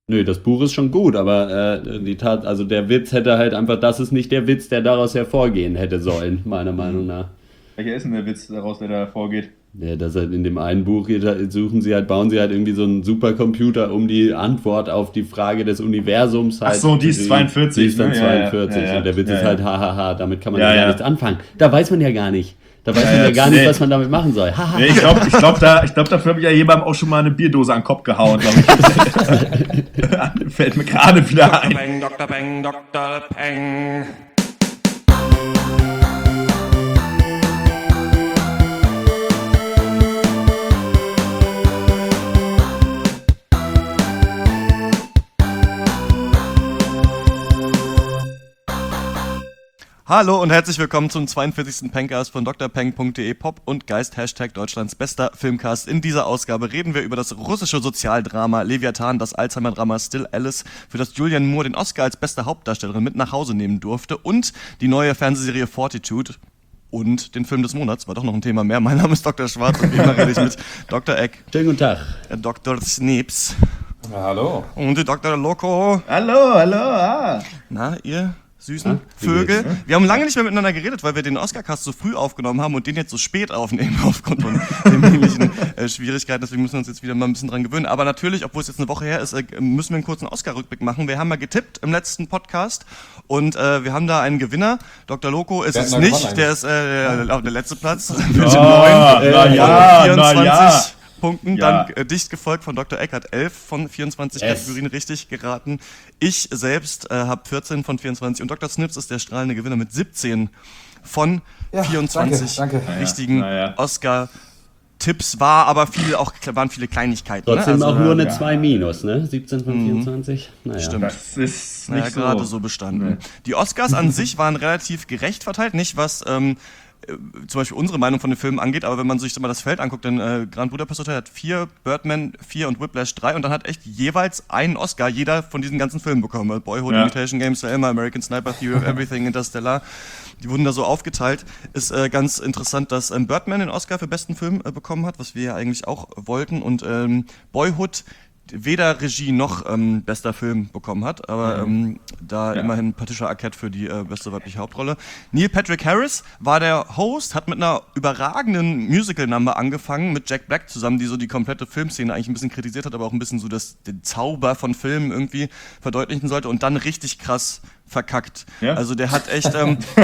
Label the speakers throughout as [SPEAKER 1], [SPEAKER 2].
[SPEAKER 1] Nö, das Buch ist schon gut, aber also der Witz hätte halt einfach, das ist nicht der Witz, der daraus hervorgehen hätte sollen, meiner Meinung nach.
[SPEAKER 2] Welcher ist denn der Witz daraus, der da vorgeht?
[SPEAKER 1] Ja, dass halt in dem einen Buch bauen sie halt irgendwie so einen Supercomputer, um die Antwort auf die Frage des Universums
[SPEAKER 2] Ach
[SPEAKER 1] halt.
[SPEAKER 2] so, die ist 42.
[SPEAKER 1] Die ist dann
[SPEAKER 2] Ne?
[SPEAKER 1] 42
[SPEAKER 2] Ja, ja,
[SPEAKER 1] und der Witz
[SPEAKER 2] ja,
[SPEAKER 1] ist
[SPEAKER 2] ja.
[SPEAKER 1] halt, hahaha, damit kann man
[SPEAKER 2] Ja,
[SPEAKER 1] ja gar
[SPEAKER 2] ja.
[SPEAKER 1] nichts anfangen. Da weiß man ja gar nicht. Da weiß
[SPEAKER 2] Ja,
[SPEAKER 1] man
[SPEAKER 2] ja,
[SPEAKER 1] ja gar nicht,
[SPEAKER 2] nee.
[SPEAKER 1] was man damit machen soll. Haha.
[SPEAKER 2] Nee, ich glaub, dafür habe ich ja jemandem auch schon mal eine Bierdose an den Kopf gehauen, glaube ich. Fällt mir gerade wieder ein.
[SPEAKER 3] Peng, Dr. Peng, Dr. Peng.
[SPEAKER 4] Hallo und herzlich willkommen zum 42. Pencast von drpeng.de Pop und Geist # Deutschlands bester Filmcast. In dieser Ausgabe reden wir über das russische Sozialdrama Leviathan, das Alzheimer-Drama Still Alice, für das Julianne Moore den Oscar als beste Hauptdarstellerin mit nach Hause nehmen durfte, und die neue Fernsehserie Fortitude und den Film des Monats. War doch noch ein Thema mehr. Mein Name ist Dr. Schwarz und wie immer rede ich mit Dr. Eck,
[SPEAKER 1] Schönen guten Tag.
[SPEAKER 4] Dr. Sneeps
[SPEAKER 5] Hallo.
[SPEAKER 4] und Dr. Loco.
[SPEAKER 2] Hallo.
[SPEAKER 4] Na, ihr süßen
[SPEAKER 1] wie
[SPEAKER 4] Vögel.
[SPEAKER 1] geht's, ne?
[SPEAKER 4] Wir haben lange nicht mehr miteinander geredet, weil wir den Oscar-Cast so früh aufgenommen haben und den jetzt so spät aufnehmen aufgrund von terminlichen Schwierigkeiten. Deswegen müssen wir uns jetzt wieder mal ein bisschen dran gewöhnen. Aber natürlich, obwohl es jetzt eine Woche her ist, müssen wir einen kurzen Oscar-Rückblick machen. Wir haben mal getippt im letzten Podcast und wir haben da einen Gewinner. Dr. Loco ist
[SPEAKER 5] Wer
[SPEAKER 4] es
[SPEAKER 5] hat denn da
[SPEAKER 4] nicht.
[SPEAKER 5] gewonnen
[SPEAKER 4] Der ist auf der letzte Platz. Mit
[SPEAKER 2] na
[SPEAKER 4] 24
[SPEAKER 2] ja.
[SPEAKER 4] Punkten,
[SPEAKER 2] Ja.
[SPEAKER 4] dann dicht gefolgt von Dr. Eck, hat 11 von 24 Kategorien richtig geraten. Ich selbst habe 14 von 24 und Dr. Snips ist der strahlende Gewinner mit 17 von 24
[SPEAKER 5] danke.
[SPEAKER 4] richtigen
[SPEAKER 2] Naja.
[SPEAKER 4] Oscar-Tipps. Waren viele Kleinigkeiten.
[SPEAKER 1] Trotzdem
[SPEAKER 4] ne?
[SPEAKER 1] auch nur eine
[SPEAKER 2] ja.
[SPEAKER 1] 2 minus, ne? 17 von 24. Naja.
[SPEAKER 4] Stimmt.
[SPEAKER 2] Das ist
[SPEAKER 4] Naja,
[SPEAKER 2] nicht
[SPEAKER 4] gerade so bestanden.
[SPEAKER 2] Nee.
[SPEAKER 4] Die Oscars an sich waren relativ gerecht verteilt, nicht was zum Beispiel unsere Meinung von den Filmen angeht, aber wenn man sich mal das Feld anguckt, dann Grand Budapest Hotel hat 4, Birdman 4 und Whiplash 3 und dann hat echt jeweils einen Oscar jeder von diesen ganzen Filmen bekommen. Boyhood,
[SPEAKER 2] Ja.
[SPEAKER 4] Imitation Game, Selma, American Sniper, Theory of Everything, Interstellar. Die wurden da so aufgeteilt. Ist ganz interessant, dass Birdman den Oscar für besten Film bekommen hat, was wir ja eigentlich auch wollten, und Boyhood weder Regie noch bester Film bekommen hat, aber da immerhin Patricia Arquette für die beste weibliche Hauptrolle. Neil Patrick Harris war der Host, hat mit einer überragenden Musical-Number angefangen, mit Jack Black zusammen, die so die komplette Filmszene eigentlich ein bisschen kritisiert hat, aber auch ein bisschen so den Zauber von Filmen irgendwie verdeutlichen sollte, und dann richtig krass verkackt.
[SPEAKER 2] Ja?
[SPEAKER 4] Also der hat echt,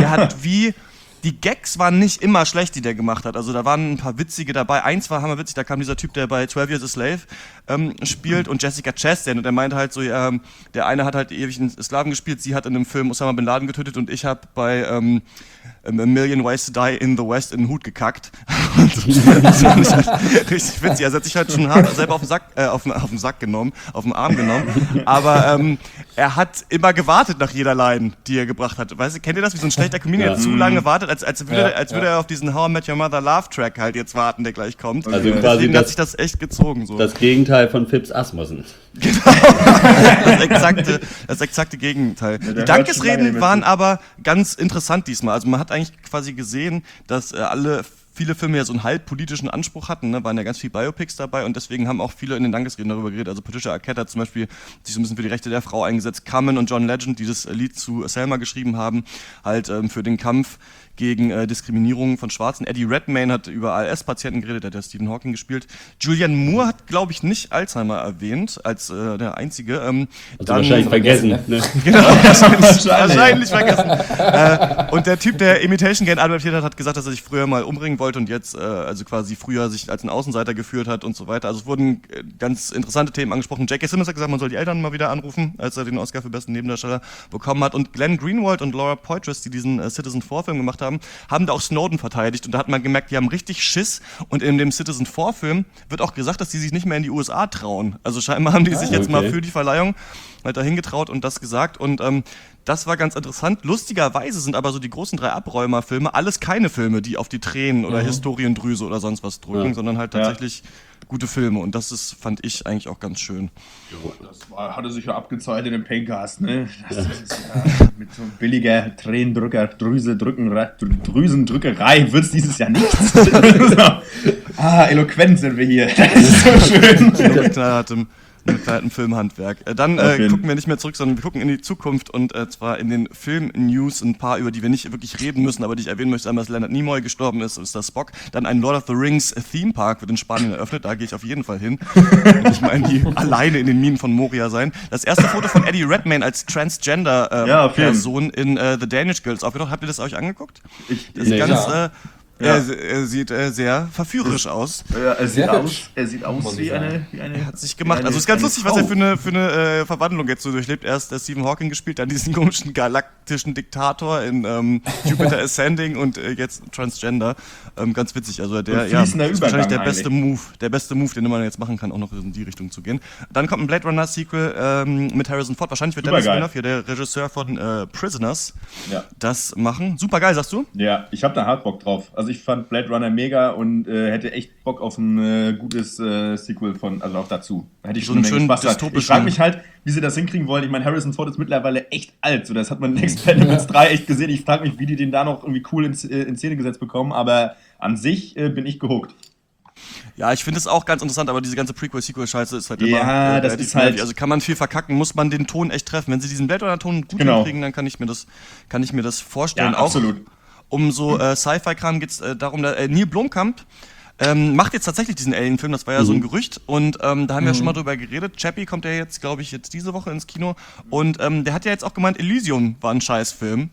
[SPEAKER 4] die Gags waren nicht immer schlecht, die der gemacht hat. Also da waren ein paar witzige dabei. Eins war hammerwitzig, da kam dieser Typ, der bei 12 Years a Slave spielt, und Jessica Chastain. Und der meinte halt so, ja, der eine hat halt ewig einen Sklaven gespielt, sie hat in einem Film Osama Bin Laden getötet und ich habe bei A Million Ways to Die in the West in den Hut gekackt. Und das fand ich halt richtig witzig. Er hat sich halt schon hart selber auf den Sack genommen, auf den Arm genommen. Aber er hat immer gewartet nach jeder Line, die er gebracht hat. Weißt du, kennt ihr das, wie so ein schlechter Comedian, der zu lange wartet, als würde er auf diesen How I Met Your Mother Love Track halt jetzt warten, der gleich kommt.
[SPEAKER 1] Also quasi
[SPEAKER 4] Deswegen hat sich das echt gezogen. So.
[SPEAKER 1] Das Gegenteil von Phipps Asmussen.
[SPEAKER 4] Das exakte Gegenteil. Die
[SPEAKER 2] hört schon lange
[SPEAKER 4] Dankesreden
[SPEAKER 2] nicht mehr
[SPEAKER 4] waren
[SPEAKER 2] zu.
[SPEAKER 4] aber ganz interessant diesmal. Also man hat eigentlich quasi gesehen, dass viele Filme ja so einen halb politischen Anspruch hatten, ne? Waren ja ganz viele Biopics dabei, und deswegen haben auch viele in den Dankesreden darüber geredet. Also Patricia Arquette hat zum Beispiel sich so ein bisschen für die Rechte der Frau eingesetzt. Carmen und John Legend, die das Lied zu Selma geschrieben haben, halt für den Kampf gegen Diskriminierung von Schwarzen. Eddie Redmayne hat über ALS-Patienten geredet, der hat ja Stephen Hawking gespielt. Julianne Moore hat, glaube ich, nicht Alzheimer erwähnt, als der Einzige.
[SPEAKER 1] Also wahrscheinlich vergessen. Ne?
[SPEAKER 4] Genau, wahrscheinlich vergessen. Und der Typ, der Imitation Game adaptiert hat gesagt, dass er sich früher mal umbringen wollte und jetzt also quasi früher sich als ein Außenseiter geführt hat und so weiter. Also es wurden ganz interessante Themen angesprochen. J.K. Simmons hat gesagt, man soll die Eltern mal wieder anrufen, als er den Oscar für besten Nebendarsteller bekommen hat. Und Glenn Greenwald und Laura Poitras, die diesen Citizen 4-Film gemacht haben da auch Snowden verteidigt, und da hat man gemerkt, die haben richtig Schiss, und in dem Citizen 4-Film wird auch gesagt, dass die sich nicht mehr in die USA trauen. Also scheinbar haben die sich jetzt mal für die Verleihung halt dahin getraut und das gesagt, und das war ganz interessant. Lustigerweise sind aber so die großen 3 Abräumer-Filme alles keine Filme, die auf die Tränen oder Historiendrüse oder sonst was drücken, sondern halt tatsächlich gute Filme, und das ist, fand ich, eigentlich auch ganz schön.
[SPEAKER 2] Hatte sich ja abgezahlt in dem Pencast, ne? Das ist ja mit so billiger Drüsendrückerei wird's dieses Jahr nichts. Eloquent sind wir hier. Das ist so schön.
[SPEAKER 4] Knallhartem Mit kleinem Filmhandwerk. Dann gucken wir nicht mehr zurück, sondern wir gucken in die Zukunft und zwar in den Film-News ein paar, über die wir nicht wirklich reden müssen, aber die ich erwähnen möchte. Einmal, dass Leonard Nimoy gestorben ist der Spock. Dann ein Lord of the Rings Theme Park wird in Spanien eröffnet, da gehe ich auf jeden Fall hin. Und ich meine, die alleine in den Minen von Moria sein. Das erste Foto von Eddie Redmayne als Transgender-Person in The Danish Girl ist aufgetaucht. Habt ihr das euch angeguckt? Das ist ganz... Er sieht sehr verführerisch aus.
[SPEAKER 2] Er sieht aus wie eine...
[SPEAKER 4] Er hat sich gemacht. Also es ist ganz lustig, was er für eine Verwandlung jetzt so durchlebt. Erst Stephen Hawking gespielt, dann diesen komischen galaktischen Diktator in Jupiter Ascending und jetzt Transgender. Ganz witzig. Also der ist wahrscheinlich der beste Move, den man jetzt machen kann, auch noch in die Richtung zu gehen. Dann kommt ein Blade Runner Sequel mit Harrison Ford. Wahrscheinlich wird Dennis Villeneuve hier, der Regisseur von Prisoners, das machen. Super geil, sagst du?
[SPEAKER 2] Ja, ich habe da hart Bock drauf. Also ich fand Blade Runner mega und hätte echt Bock auf ein gutes Sequel also auch dazu. Da hätte ich schon einen Spaß dran. Ich frage mich halt, wie sie das hinkriegen wollen. Ich meine, Harrison Ford ist mittlerweile echt alt. So, das hat man in Expendables 3 echt gesehen. Ich frage mich, wie die den da noch irgendwie cool in Szene gesetzt bekommen. Aber an sich bin ich gehuckt.
[SPEAKER 4] Ja, ich finde es auch ganz interessant, aber diese ganze Prequel-Sequel-Scheiße ist halt
[SPEAKER 2] immer... das ist halt...
[SPEAKER 4] Also kann man viel verkacken, muss man den Ton echt treffen. Wenn sie diesen Blade Runner-Ton gut hinkriegen, dann kann ich mir das vorstellen.
[SPEAKER 2] Ja, absolut.
[SPEAKER 4] Auch um so Sci-Fi-Kram geht es darum, Neil Blomkamp macht jetzt tatsächlich diesen Alien-Film, das war ja so ein Gerücht und da haben wir schon mal drüber geredet. Chappie kommt ja jetzt, glaube ich, diese Woche ins Kino und der hat ja jetzt auch gemeint, Elysium war ein Scheißfilm.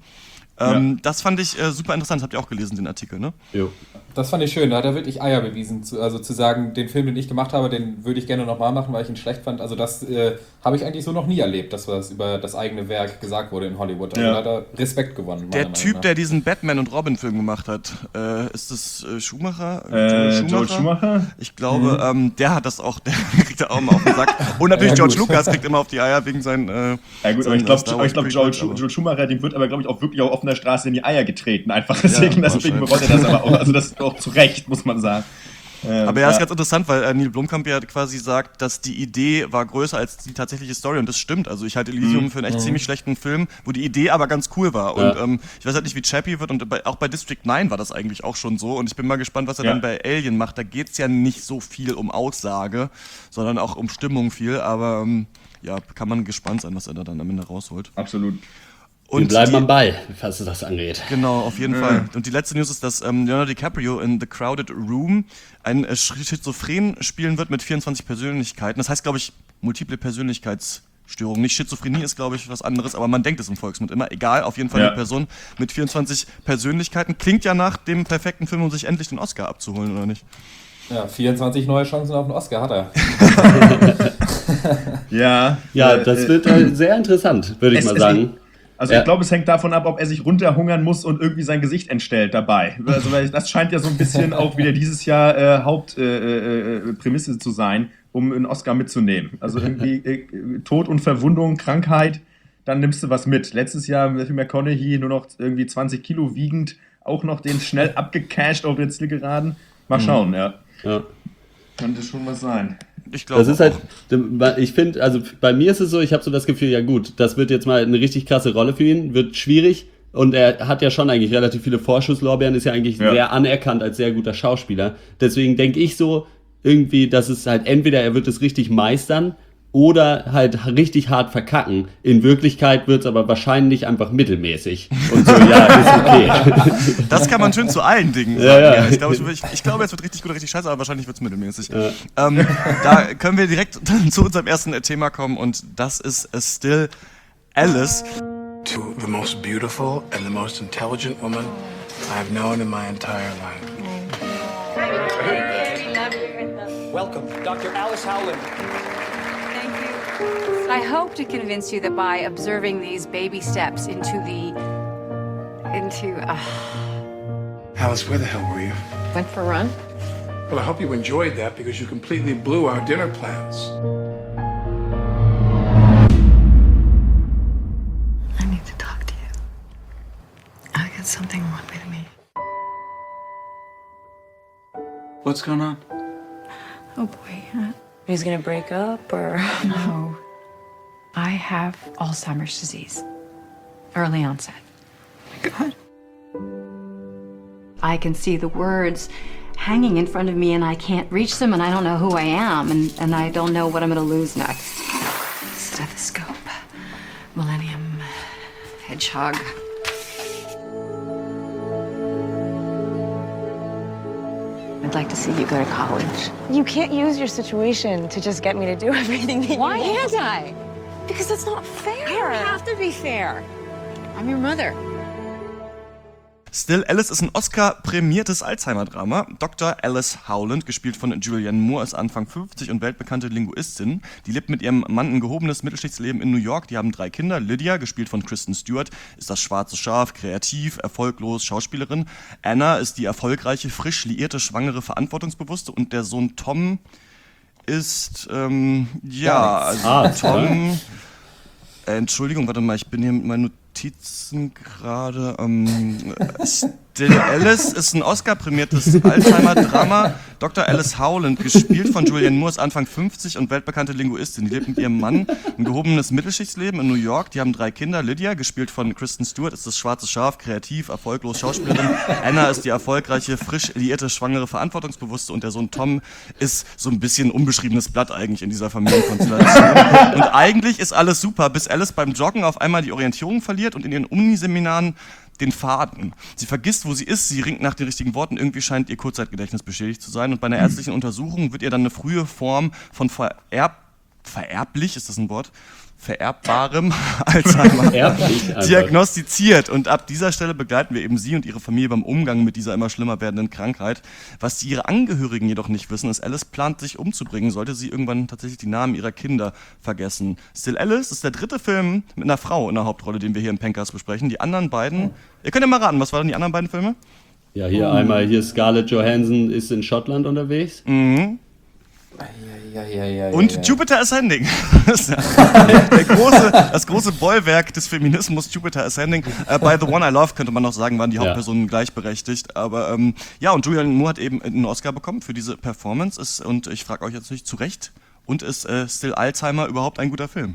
[SPEAKER 4] Das fand ich super interessant, habt ihr auch gelesen, den Artikel, ne?
[SPEAKER 1] Jo.
[SPEAKER 5] Das fand ich schön, da hat er wirklich Eier bewiesen, zu sagen, den Film, den ich gemacht habe, den würde ich gerne nochmal machen, weil ich ihn schlecht fand. Also das habe ich eigentlich so noch nie erlebt, dass was über das eigene Werk gesagt wurde in Hollywood. Also da hat er Respekt gewonnen.
[SPEAKER 4] Der Typ, der diesen Batman und Robin Film gemacht hat, ist das Schumacher?
[SPEAKER 2] Joel Schumacher?
[SPEAKER 4] Ich glaube, der hat das auch, der kriegt da auch mal auf den Sack. Und natürlich George Lucas kriegt immer auf die Eier wegen seinen...
[SPEAKER 2] ja gut, aber ich glaube, Joel Schumacher, dem wird aber, glaube ich, auch wirklich auf offener Straße in die Eier getreten. Einfach deswegen bereut er das aber auch. Also das auch zu Recht, muss man sagen.
[SPEAKER 4] Aber ja, ist ganz interessant, weil Neil Blomkamp ja quasi sagt, dass die Idee war größer als die tatsächliche Story und das stimmt. Also ich halte Elysium für einen echt ziemlich schlechten Film, wo die Idee aber ganz cool war. Und ich weiß halt nicht, wie Chappie wird und auch bei District 9 war das eigentlich auch schon so und ich bin mal gespannt, was er dann bei Alien macht. Da geht es ja nicht so viel um Aussage, sondern auch um Stimmung viel, aber kann man gespannt sein, was er da dann am Ende rausholt.
[SPEAKER 2] Absolut.
[SPEAKER 1] Und wir bleiben am Ball, was das angeht.
[SPEAKER 4] Genau, auf jeden Fall. Und die letzte News ist, dass Leonardo DiCaprio in The Crowded Room einen Schizophren spielen wird mit 24 Persönlichkeiten. Das heißt, glaube ich, multiple Persönlichkeitsstörungen. Nicht Schizophrenie ist, glaube ich, was anderes, aber man denkt es im Volksmund immer. Egal, auf jeden Fall eine Person mit 24 Persönlichkeiten. Klingt ja nach dem perfekten Film, um sich endlich den Oscar abzuholen, oder nicht?
[SPEAKER 5] Ja, 24 neue Chancen auf den Oscar hat er.
[SPEAKER 2] Ja,
[SPEAKER 1] das wird sehr interessant, würde ich mal sagen.
[SPEAKER 2] Also ich glaube, es hängt davon ab, ob er sich runterhungern muss und irgendwie sein Gesicht entstellt dabei. Also weil das scheint ja so ein bisschen auch wieder dieses Jahr Hauptprämisse zu sein, um einen Oscar mitzunehmen. Also irgendwie Tod und Verwundung, Krankheit, dann nimmst du was mit. Letztes Jahr Matthew McConaughey nur noch irgendwie 20 Kilo wiegend, auch noch den schnell abgecasht auf der Zielgeraden. Mal schauen, ja. Könnte schon was sein.
[SPEAKER 4] Ich glaube,
[SPEAKER 1] das ist halt, ich finde, also bei mir ist es so, ich habe so das Gefühl, ja gut, das wird jetzt mal eine richtig krasse Rolle für ihn, wird schwierig und er hat ja schon eigentlich relativ viele Vorschusslorbeeren, ist ja eigentlich sehr anerkannt als sehr guter Schauspieler. Deswegen denke ich so irgendwie, dass es halt entweder er wird es richtig meistern oder halt richtig hart verkacken. In Wirklichkeit wird es aber wahrscheinlich einfach mittelmäßig. Und so, ist okay.
[SPEAKER 4] Das kann man schön zu allen Dingen sagen. Ja. Ich glaube, es wird richtig gut oder richtig scheiße, aber wahrscheinlich wird es mittelmäßig. Ja. Da können wir direkt zu unserem ersten Thema kommen und das ist Still Alice.
[SPEAKER 6] To the most beautiful and the most intelligent woman I've known in my entire life.
[SPEAKER 7] Welcome, Dr. Alice Howland.
[SPEAKER 8] I hope to convince you that by observing these baby steps into
[SPEAKER 6] Alice, where the hell were you?
[SPEAKER 8] Went for a run.
[SPEAKER 6] Well, I hope you enjoyed that because you completely blew our dinner plans.
[SPEAKER 9] I need to talk to you. I got something wrong with me.
[SPEAKER 7] What's going on?
[SPEAKER 9] Oh boy.
[SPEAKER 8] He's gonna break up or?
[SPEAKER 9] No. I have Alzheimer's disease. Early onset.
[SPEAKER 8] God. I can see the words hanging in front of me and I can't reach them and I don't know who I am and I don't know what I'm going to lose next.
[SPEAKER 9] Stethoscope. Millennium. Hedgehog. I'd like to see you go to college.
[SPEAKER 10] You can't use your situation to just get me to do everything that
[SPEAKER 8] Why
[SPEAKER 10] you want.
[SPEAKER 8] can't I?
[SPEAKER 10] Because that's not fair.
[SPEAKER 8] I don't have to be fair. I'm your mother.
[SPEAKER 4] Still Alice ist ein Oscar-prämiertes Alzheimer-Drama. Dr. Alice Howland, gespielt von Julianne Moore, ist Anfang 50 und weltbekannte Linguistin. Die lebt mit ihrem Mann ein gehobenes Mittelschichtsleben in New York. Die haben 3 Kinder. Lydia, gespielt von Kristen Stewart, ist das schwarze Schaf, kreativ, erfolglos, Schauspielerin. Anna ist die erfolgreiche, frisch liierte, schwangere, verantwortungsbewusste. Und der Sohn Tom ist, Tom... Entschuldigung, warte mal, ich bin hier mit meinen Notizen gerade. Still Alice ist ein Oscar-prämiertes Alzheimer-Drama. Dr. Alice Howland, gespielt von Julianne Moore, ist Anfang 50 und weltbekannte Linguistin. Die lebt mit ihrem Mann ein gehobenes Mittelschichtsleben in New York. Die haben 3 Kinder. Lydia, gespielt von Kristen Stewart, ist das schwarze Schaf, kreativ, erfolglos, Schauspielerin. Anna ist die erfolgreiche, frisch liierte, schwangere, verantwortungsbewusste. Und der Sohn Tom ist so ein bisschen unbeschriebenes Blatt eigentlich in dieser Familienkonstellation. Und eigentlich ist alles super, bis Alice beim Joggen auf einmal die Orientierung verliert und in ihren Uniseminaren den Faden. Sie vergisst, wo sie ist, sie ringt nach den richtigen Worten, irgendwie scheint ihr Kurzzeitgedächtnis beschädigt zu sein und bei einer ärztlichen Untersuchung wird ihr dann eine frühe Form von vererblich, ist das ein Wort? Vererbbarem Alzheimer diagnostiziert und ab dieser Stelle begleiten wir eben sie und ihre Familie beim Umgang mit dieser immer schlimmer werdenden Krankheit. Was ihre Angehörigen jedoch nicht wissen, ist, Alice plant sich umzubringen, sollte sie irgendwann tatsächlich die Namen ihrer Kinder vergessen. Still Alice ist der 3. Film mit einer Frau in der Hauptrolle, den wir hier im Pencast besprechen. Die anderen beiden, ihr könnt ja mal raten, was waren die anderen beiden Filme?
[SPEAKER 1] Ja, hier Scarlett Johansson ist in Schottland unterwegs.
[SPEAKER 4] Mhm. Und Jupiter Ascending. Das große Bollwerk des Feminismus, Jupiter Ascending. Bei The One I Love, könnte man noch sagen, waren die Hauptpersonen gleichberechtigt. Aber und Julianne Moore hat eben einen Oscar bekommen für diese Performance. Und ich frage euch jetzt natürlich zu Recht, und ist Still Alzheimer überhaupt ein guter Film?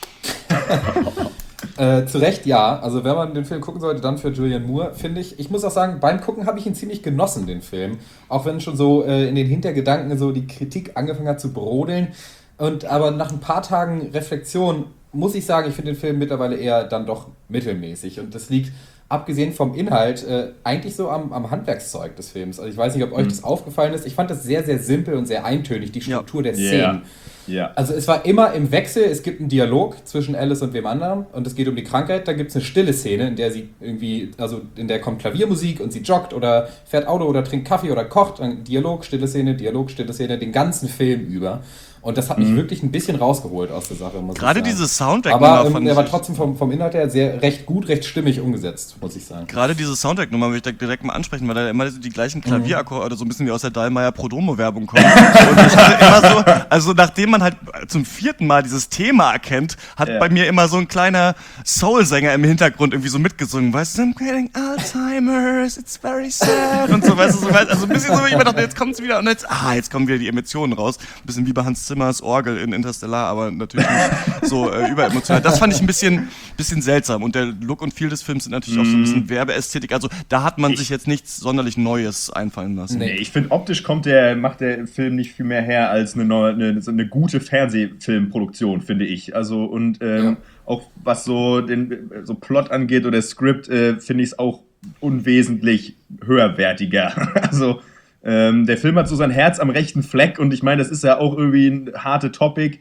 [SPEAKER 5] Zu Recht ja, also wenn man den Film gucken sollte, dann für Julianne Moore, finde ich. Ich muss auch sagen, beim Gucken habe ich ihn ziemlich genossen, den Film. Auch wenn schon so in den Hintergedanken so die Kritik angefangen hat zu brodeln. Aber nach ein paar Tagen Reflexion muss ich sagen, ich finde den Film mittlerweile eher dann doch mittelmäßig. Und das liegt, abgesehen vom Inhalt, eigentlich so am Handwerkszeug des Films. Also ich weiß nicht, ob euch das aufgefallen ist. Ich fand das sehr, sehr simpel und sehr eintönig, die Struktur der Szenen.
[SPEAKER 2] Ja.
[SPEAKER 5] Also es war immer im Wechsel, es gibt einen Dialog zwischen Alice und wem anderem und es geht um die Krankheit, da gibt es eine stille Szene, in der sie irgendwie, also in der kommt Klaviermusik und sie joggt oder fährt Auto oder trinkt Kaffee oder kocht, dann Dialog, stille Szene, den ganzen Film über. Und das hat mich wirklich ein bisschen rausgeholt aus der Sache, muss
[SPEAKER 4] Gerade
[SPEAKER 5] ich sagen.
[SPEAKER 4] dieses Soundtrack.
[SPEAKER 5] Aber er war trotzdem vom Inhalt her recht gut, recht stimmig umgesetzt, muss ich sagen.
[SPEAKER 4] Gerade diese Soundtrack-Nummer will ich direkt mal ansprechen, weil da immer so die gleichen Klavierakkorde oder so ein bisschen wie aus der Dallmayr-Prodomo-Werbung kommen. Und ich hatte immer so, also nachdem man halt zum 4. Mal dieses Thema erkennt, hat bei mir immer so ein kleiner Soul-Sänger im Hintergrund irgendwie so mitgesungen, weißt du, I'm getting Alzheimer's, it's very sad und so, weißt du, also ein bisschen so, wie ich mir dachte, jetzt kommt's wieder und jetzt kommen wieder die Emotionen raus. Ein bisschen wie bei Hans Zimmers Orgel in Interstellar, aber natürlich nicht so überemotional. Das fand ich ein bisschen seltsam und der Look und Feel des Films sind natürlich auch so ein bisschen Werbeästhetik, also da hat man sich jetzt nichts sonderlich Neues einfallen lassen.
[SPEAKER 2] Nee, ich finde, optisch macht der Film nicht viel mehr her als eine gute Fernsehfilmproduktion, finde ich. Also und auch was so den Plot angeht oder Skript, finde ich es auch unwesentlich höherwertiger. Also der Film hat so sein Herz am rechten Fleck und ich meine, das ist ja auch irgendwie ein harte Topic,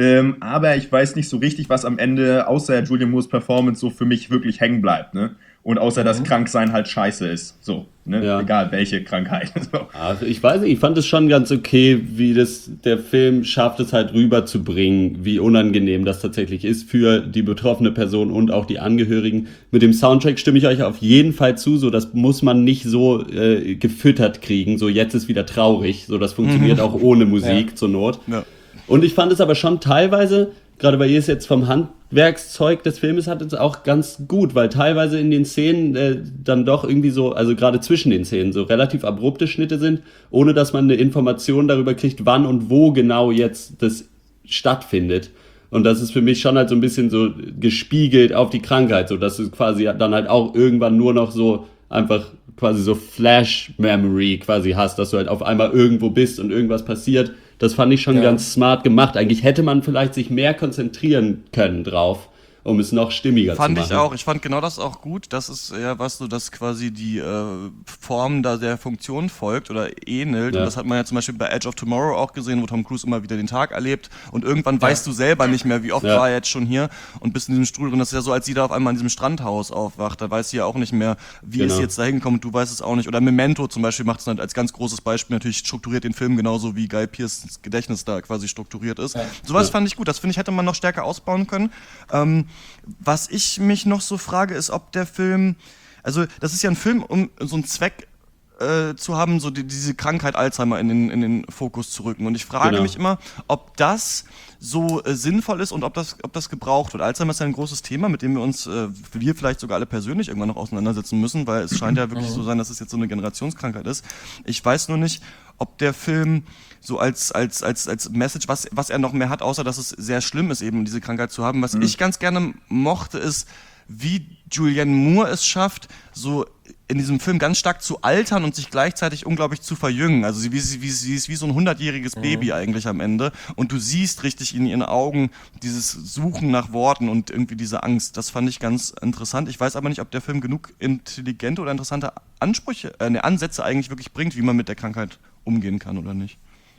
[SPEAKER 2] aber ich weiß nicht so richtig, was am Ende außer Julianne Moores Performance so für mich wirklich hängen bleibt, ne? Und außer, dass Kranksein halt scheiße ist, so, ne? Ja. Egal welche Krankheit. So.
[SPEAKER 1] Also ich weiß nicht, ich fand es schon ganz okay, wie der Film schafft es halt rüberzubringen, wie unangenehm das tatsächlich ist für die betroffene Person und auch die Angehörigen. Mit dem Soundtrack stimme ich euch auf jeden Fall zu, so das muss man nicht so gefüttert kriegen, so jetzt ist wieder traurig, so das funktioniert auch ohne Musik zur Not. Ja. Und ich fand es aber schon teilweise, gerade weil ihr es jetzt vom Handwerkszeug des Filmes hattet, auch ganz gut, weil teilweise in den Szenen dann doch irgendwie so, also gerade zwischen den Szenen, so relativ abrupte Schnitte sind, ohne dass man eine Information darüber kriegt, wann und wo genau jetzt das stattfindet. Und das ist für mich schon halt so ein bisschen so gespiegelt auf die Krankheit, so dass es quasi dann halt auch irgendwann nur noch so einfach quasi so Flash-Memory quasi hast, dass du halt auf einmal irgendwo bist und irgendwas passiert. Das fand ich schon ganz smart gemacht. Eigentlich hätte man vielleicht sich mehr konzentrieren können drauf, um es noch stimmiger zu machen.
[SPEAKER 4] Fand ich auch. Ich fand genau das auch gut. Das ist ja was so, dass quasi die Form da der Funktion folgt oder ähnelt. Und das hat man ja zum Beispiel bei Edge of Tomorrow auch gesehen, wo Tom Cruise immer wieder den Tag erlebt. Und irgendwann weißt du selber nicht mehr, wie oft war er jetzt schon hier und bist in diesem Stuhl drin. Das ist ja so, als sie da auf einmal in diesem Strandhaus aufwacht. Da weiß sie ja auch nicht mehr, wie ist sie jetzt da hingekommen. Du weißt es auch nicht. Oder Memento zum Beispiel macht es halt als ganz großes Beispiel natürlich strukturiert den Film genauso, wie Guy Pearces Gedächtnis da quasi strukturiert ist. Sowas fand ich gut. Das finde ich, hätte man noch stärker ausbauen können. Was ich mich noch so frage, ist, ob der Film, also das ist ja ein Film, um so einen Zweck zu haben, so diese Krankheit Alzheimer in den Fokus zu rücken. Und ich frage mich immer, ob das so sinnvoll ist und ob das gebraucht wird. Alzheimer ist ja ein großes Thema, mit dem wir uns, wir vielleicht sogar alle persönlich irgendwann noch auseinandersetzen müssen, weil es scheint ja wirklich so sein, dass es jetzt so eine Generationskrankheit ist. Ich weiß nur nicht, ob der Film so als Message, was er noch mehr hat, außer dass es sehr schlimm ist, eben diese Krankheit zu haben. Was ich ganz gerne mochte, ist, wie Julianne Moore es schafft, so in diesem Film ganz stark zu altern und sich gleichzeitig unglaublich zu verjüngen. Also sie ist wie so ein 100-jähriges Baby eigentlich am Ende. Und du siehst richtig in ihren Augen dieses Suchen nach Worten und irgendwie diese Angst. Das fand ich ganz interessant. Ich weiß aber nicht, ob der Film genug intelligente oder interessante Ansätze eigentlich wirklich bringt, wie man mit der Krankheit umgehen kann oder nicht.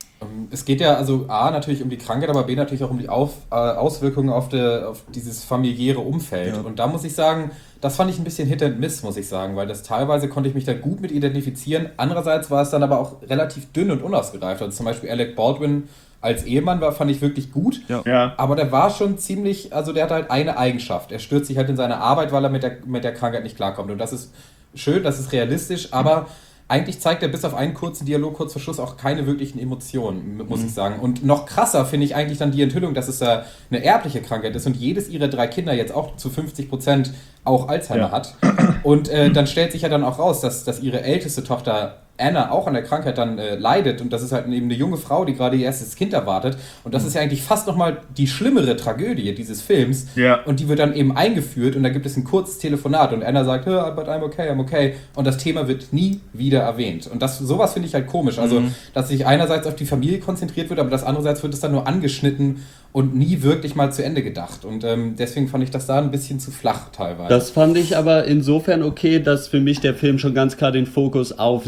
[SPEAKER 5] Es geht ja also A natürlich um die Krankheit, aber B natürlich auch um die Auswirkungen auf dieses familiäre Umfeld. Ja. Und da muss ich sagen, das fand ich ein bisschen Hit and Miss, muss ich sagen, weil das teilweise konnte ich mich da gut mit identifizieren. Andererseits war es dann aber auch relativ dünn und unausgereift. Also zum Beispiel Alec Baldwin als Ehemann fand ich wirklich gut. Ja. Aber der war schon ziemlich, also der hat halt eine Eigenschaft. Er stürzt sich halt in seine Arbeit, weil er mit der Krankheit nicht klarkommt. Und das ist schön, das ist realistisch, aber eigentlich zeigt er bis auf einen kurzen Dialog kurz vor Schluss auch keine wirklichen Emotionen, muss ich sagen. Und noch krasser finde ich eigentlich dann die Enthüllung, dass es eine erbliche Krankheit ist und jedes ihrer 3 Kinder jetzt auch zu 50% auch Alzheimer hat. Und dann stellt sich ja dann auch raus, dass ihre älteste Tochter Anna auch an der Krankheit dann leidet und das ist halt eben eine junge Frau, die gerade ihr erstes Kind erwartet und das ist ja eigentlich fast nochmal die schlimmere Tragödie dieses Films und die wird dann eben eingeführt und da gibt es ein kurzes Telefonat und Anna sagt, but I'm okay und das Thema wird nie wieder erwähnt und sowas finde ich halt komisch, also dass sich einerseits auf die Familie konzentriert wird, aber das andererseits wird es dann nur angeschnitten und nie wirklich mal zu Ende gedacht und deswegen fand ich das da ein bisschen zu flach teilweise.
[SPEAKER 1] Das fand ich aber insofern okay, dass für mich der Film schon ganz klar den Fokus auf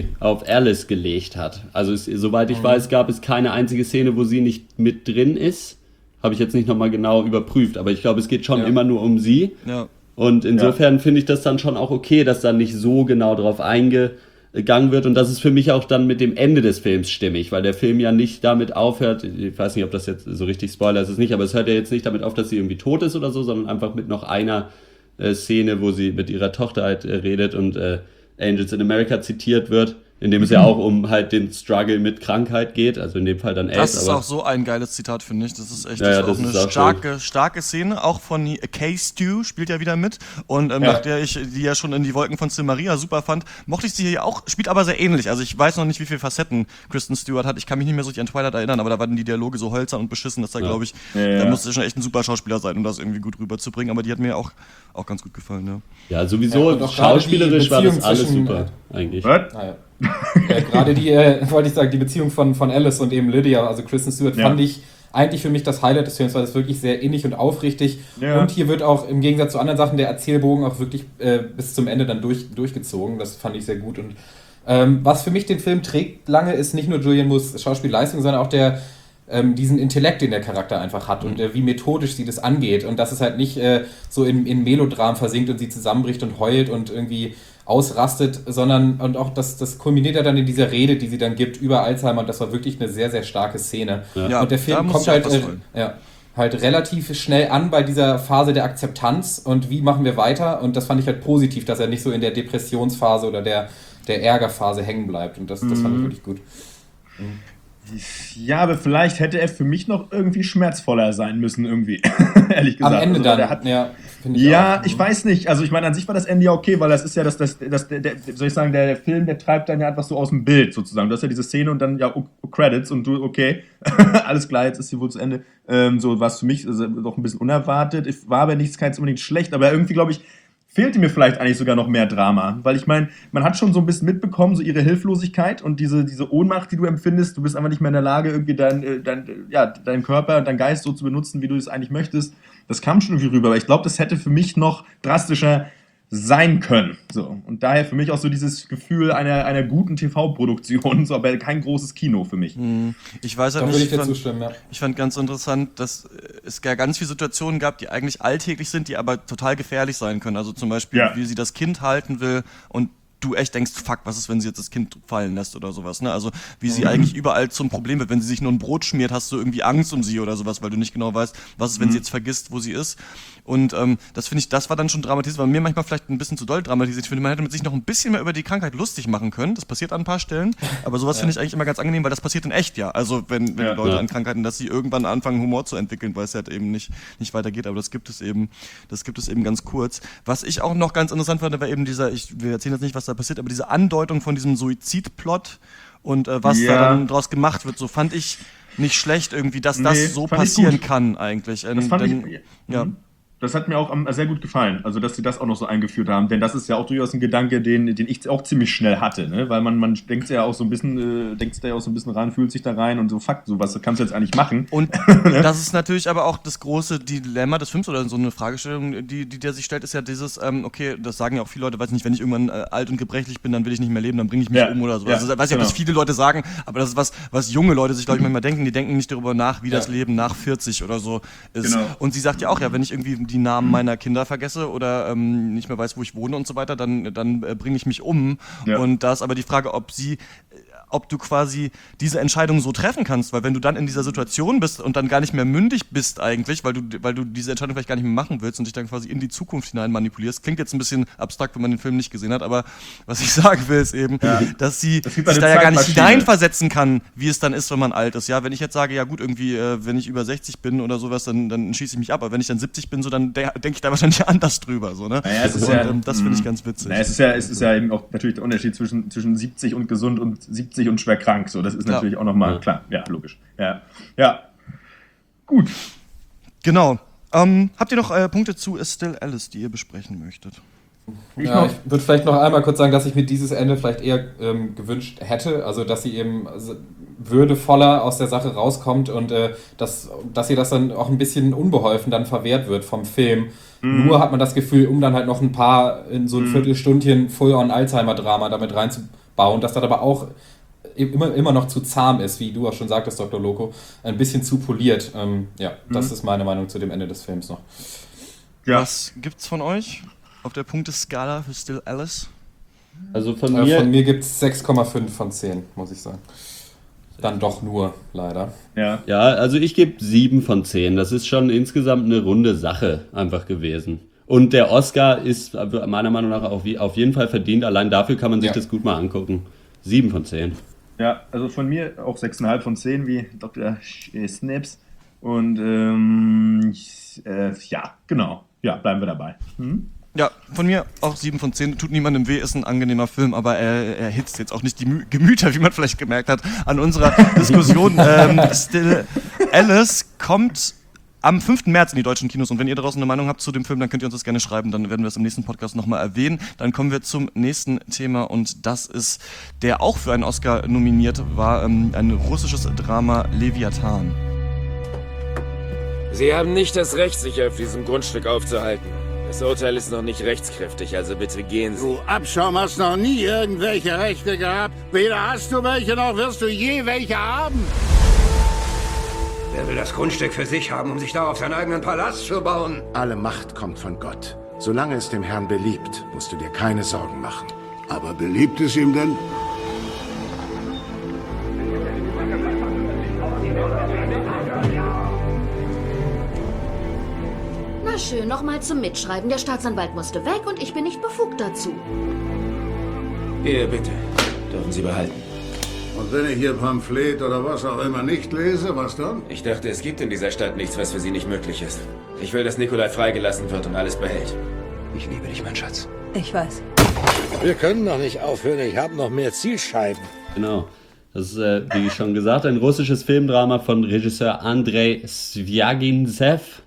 [SPEAKER 1] Alice gelegt hat. Also soweit ich weiß, gab es keine einzige Szene, wo sie nicht mit drin ist. Habe ich jetzt nicht nochmal genau überprüft, aber ich glaube, es geht schon immer nur um sie. Ja. Und insofern finde ich das dann schon auch okay, dass dann nicht so genau drauf eingegangen wird und das ist für mich auch dann mit dem Ende des Films stimmig, weil der Film ja nicht damit aufhört, ich weiß nicht, ob das jetzt so richtig Spoiler ist, nicht, aber es hört ja jetzt nicht damit auf, dass sie irgendwie tot ist oder so, sondern einfach mit noch einer Szene, wo sie mit ihrer Tochter halt redet und Angels in America zitiert wird, in dem es ja auch um halt den Struggle mit Krankheit geht, also in dem Fall dann AIDS.
[SPEAKER 4] Das ist auch so ein geiles Zitat, finde ich. Das ist echt das ist auch eine starke Szene, auch von Kay Stu spielt ja wieder mit und nach der ich die ja schon in die Wolken von Silmaria super fand, mochte ich sie hier auch, spielt aber sehr ähnlich. Also ich weiß noch nicht, wie viele Facetten Kristen Stewart hat. Ich kann mich nicht mehr so richtig an Twilight erinnern, aber da waren die Dialoge so hölzern und beschissen, dass da glaube ich, da musste schon echt ein super Schauspieler sein, um das irgendwie gut rüberzubringen, aber die hat mir auch ganz gut gefallen.
[SPEAKER 1] Ja, sowieso schauspielerisch war das alles super, eigentlich.
[SPEAKER 5] Gerade die Beziehung von Alice und eben Lydia, also Kristen Stewart, fand ich eigentlich für mich das Highlight des Films, weil es wirklich sehr innig und aufrichtig und hier wird auch im Gegensatz zu anderen Sachen der Erzählbogen auch wirklich bis zum Ende dann durchgezogen, das fand ich sehr gut und was für mich den Film trägt lange, ist nicht nur Julianne Moores Schauspielleistung, sondern auch diesen Intellekt, den der Charakter einfach hat und wie methodisch sie das angeht und dass es halt nicht so in Melodram versinkt und sie zusammenbricht und heult und irgendwie ausrastet, sondern und auch das kulminiert ja dann in dieser Rede, die sie dann gibt über Alzheimer und das war wirklich eine sehr, sehr starke Szene. Ja. Und der Film kommt halt relativ schnell an bei dieser Phase der Akzeptanz und wie machen wir weiter und das fand ich halt positiv, dass er nicht so in der Depressionsphase oder der Ärgerphase hängen bleibt und das fand ich wirklich gut.
[SPEAKER 2] Ja, aber vielleicht hätte er für mich noch irgendwie schmerzvoller sein müssen, irgendwie, ehrlich gesagt.
[SPEAKER 5] Am Ende
[SPEAKER 2] also,
[SPEAKER 5] dann,
[SPEAKER 2] finde ich auch. Ich weiß nicht. Also ich meine, an sich war das Ende ja okay, weil das ist ja der Film, der treibt dann ja einfach so aus dem Bild sozusagen. Du hast ja diese Szene und dann Credits und du, okay, alles klar, jetzt ist sie wohl zu Ende. So war es für mich noch ein bisschen unerwartet. War aber keins unbedingt schlecht, aber irgendwie, glaube ich, fehlte mir vielleicht eigentlich sogar noch mehr Drama. Weil ich meine, man hat schon so ein bisschen mitbekommen, so ihre Hilflosigkeit und diese Ohnmacht, die du empfindest. Du bist einfach nicht mehr in der Lage, irgendwie deinen Körper, deinen Geist so zu benutzen, wie du es eigentlich möchtest. Das kam schon irgendwie rüber. Aber ich glaube, das hätte für mich noch drastischer sein können. So. Und daher für mich auch so dieses Gefühl einer guten TV-Produktion, so, aber kein großes Kino für mich.
[SPEAKER 4] Ich weiß halt nicht, ich fand ganz interessant, dass es ja ganz viele Situationen gab, die eigentlich alltäglich sind, die aber total gefährlich sein können. Also zum Beispiel, wie sie das Kind halten will und du echt denkst, fuck, was ist, wenn sie jetzt das Kind fallen lässt oder sowas, ne? Also wie sie eigentlich überall zum Problem wird. Wenn sie sich nur ein Brot schmiert, hast du irgendwie Angst um sie oder sowas, weil du nicht genau weißt, was ist, wenn sie jetzt vergisst, wo sie ist. Und das finde ich, das war dann schon dramatisiert, weil mir manchmal vielleicht ein bisschen zu doll dramatisiert. Ich finde, man hätte mit sich noch ein bisschen mehr über die Krankheit lustig machen können. Das passiert an ein paar Stellen. Aber sowas finde ich eigentlich immer ganz angenehm, weil das passiert in echt ja. Also wenn die Leute an Krankheiten, dass sie irgendwann anfangen, Humor zu entwickeln, weil es halt eben nicht weitergeht. Aber das gibt es eben ganz kurz. Was ich auch noch ganz interessant fand, war eben wir erzählen jetzt nicht, was da passiert, aber diese Andeutung von diesem Suizidplot und was da dann draus gemacht wird, so fand ich nicht schlecht irgendwie, dass das so passieren kann eigentlich.
[SPEAKER 2] Das fand ich, das hat mir auch sehr gut gefallen, also dass sie das auch noch so eingeführt haben, denn das ist ja auch durchaus ein Gedanke, den ich auch ziemlich schnell hatte, ne? Weil man denkt ja auch so ein bisschen, rein, fühlt sich da rein und so, fuck, so was kannst du jetzt eigentlich machen.
[SPEAKER 4] Und das ist natürlich aber auch das große Dilemma des Films oder so eine Fragestellung, die der sich stellt, ist ja dieses, okay, das sagen ja auch viele Leute, weiß nicht, wenn ich irgendwann alt und gebrechlich bin, dann will ich nicht mehr leben, dann bringe ich mich um oder so. Also, weiß ich, ob das viele Leute sagen, aber das ist was junge Leute sich, glaube ich, manchmal denken, die denken nicht darüber nach, wie das Leben nach 40 oder so ist. Genau. Und sie sagt ja auch, wenn ich irgendwie die Namen meiner Kinder vergesse oder nicht mehr weiß, wo ich wohne und so weiter, dann bringe ich mich um. Ja. Und da ist aber die Frage, ob du quasi diese Entscheidung so treffen kannst, weil wenn du dann in dieser Situation bist und dann gar nicht mehr mündig bist eigentlich, weil du diese Entscheidung vielleicht gar nicht mehr machen willst und dich dann quasi in die Zukunft hinein manipulierst, klingt jetzt ein bisschen abstrakt, wenn man den Film nicht gesehen hat, aber was ich sagen will, ist eben, dass sie sich da ja gar nicht hineinversetzen kann, wie es dann ist, wenn man alt ist. Ja, wenn ich jetzt sage, ja gut, irgendwie, wenn ich über 60 bin oder sowas, dann schieße ich mich ab, aber wenn ich dann 70 bin, so, dann denke ich da wahrscheinlich anders drüber, so, ne?
[SPEAKER 2] Naja,
[SPEAKER 4] das finde ich ganz witzig.
[SPEAKER 2] Naja, es ist ja eben auch natürlich der Unterschied zwischen 70 und gesund und 70 und schwer krank, so, das ist natürlich auch nochmal klar, logisch. Ja. Gut.
[SPEAKER 4] Genau. Habt ihr noch Punkte zu Still Alice, die ihr besprechen möchtet?
[SPEAKER 5] Ich würde vielleicht noch einmal kurz sagen, dass ich mir dieses Ende vielleicht eher gewünscht hätte, also dass sie eben würdevoller aus der Sache rauskommt und dass ihr das dann auch ein bisschen unbeholfen dann verwehrt wird vom Film. Nur hat man das Gefühl, um dann halt noch ein paar in so ein Viertelstündchen Full-on-Alzheimer-Drama damit reinzubauen, dass das aber auch immer noch zu zahm ist, wie du auch schon sagtest, Dr. Loco, ein bisschen zu poliert. Das ist meine Meinung zu dem Ende des Films noch.
[SPEAKER 4] Ja. Was gibt's von euch auf der Punkteskala für Still Alice?
[SPEAKER 1] Also von mir
[SPEAKER 5] gibt es 6,5 von 10, muss ich sagen. Dann doch nur, leider.
[SPEAKER 1] Ja, also ich gebe 7 von 10. Das ist schon insgesamt eine runde Sache einfach gewesen. Und der Oscar ist meiner Meinung nach auf jeden Fall verdient. Allein dafür kann man sich das gut mal angucken. 7 von 10.
[SPEAKER 2] Ja, also von mir auch 6,5 von 10, wie Dr. Snaps. Und genau. Ja, bleiben wir dabei.
[SPEAKER 4] Ja, von mir auch 7 von 10. Tut niemandem weh, ist ein angenehmer Film, aber er hitzt jetzt auch nicht die Gemüter, wie man vielleicht gemerkt hat, an unserer Diskussion. Still Alice kommt am 5. März in die deutschen Kinos. Und wenn ihr draußen eine Meinung habt zu dem Film, dann könnt ihr uns das gerne schreiben. Dann werden wir es im nächsten Podcast nochmal erwähnen. Dann kommen wir zum nächsten Thema. Und das ist, der auch für einen Oscar nominiert war, ein russisches Drama Leviathan.
[SPEAKER 11] Sie haben nicht das Recht, sich auf diesem Grundstück aufzuhalten. Das Urteil ist noch nicht rechtskräftig, also bitte gehen Sie.
[SPEAKER 12] Du Abschaum hast noch nie irgendwelche Rechte gehabt. Weder hast du welche, noch wirst du je welche haben.
[SPEAKER 13] Wer will das Grundstück für sich haben, um sich darauf seinen eigenen Palast zu bauen?
[SPEAKER 12] Alle Macht kommt von Gott. Solange es dem Herrn beliebt, musst du dir keine Sorgen machen.
[SPEAKER 14] Aber beliebt es ihm denn?
[SPEAKER 15] Na schön, nochmal zum Mitschreiben. Der Staatsanwalt musste weg und ich bin nicht befugt dazu.
[SPEAKER 11] Hier, bitte. Dürfen Sie behalten.
[SPEAKER 14] Und wenn ich Ihr Pamphlet oder was auch immer nicht lese, was dann?
[SPEAKER 11] Ich dachte, es gibt in dieser Stadt nichts, was für Sie nicht möglich ist. Ich will, dass Nikolai freigelassen wird und alles behält. Ich liebe dich, mein Schatz.
[SPEAKER 16] Ich weiß.
[SPEAKER 17] Wir können noch nicht aufhören, ich habe noch mehr Zielscheiben.
[SPEAKER 1] Genau. Das ist, wie schon gesagt, ein russisches Filmdrama von Regisseur Andrei Swjagintsev.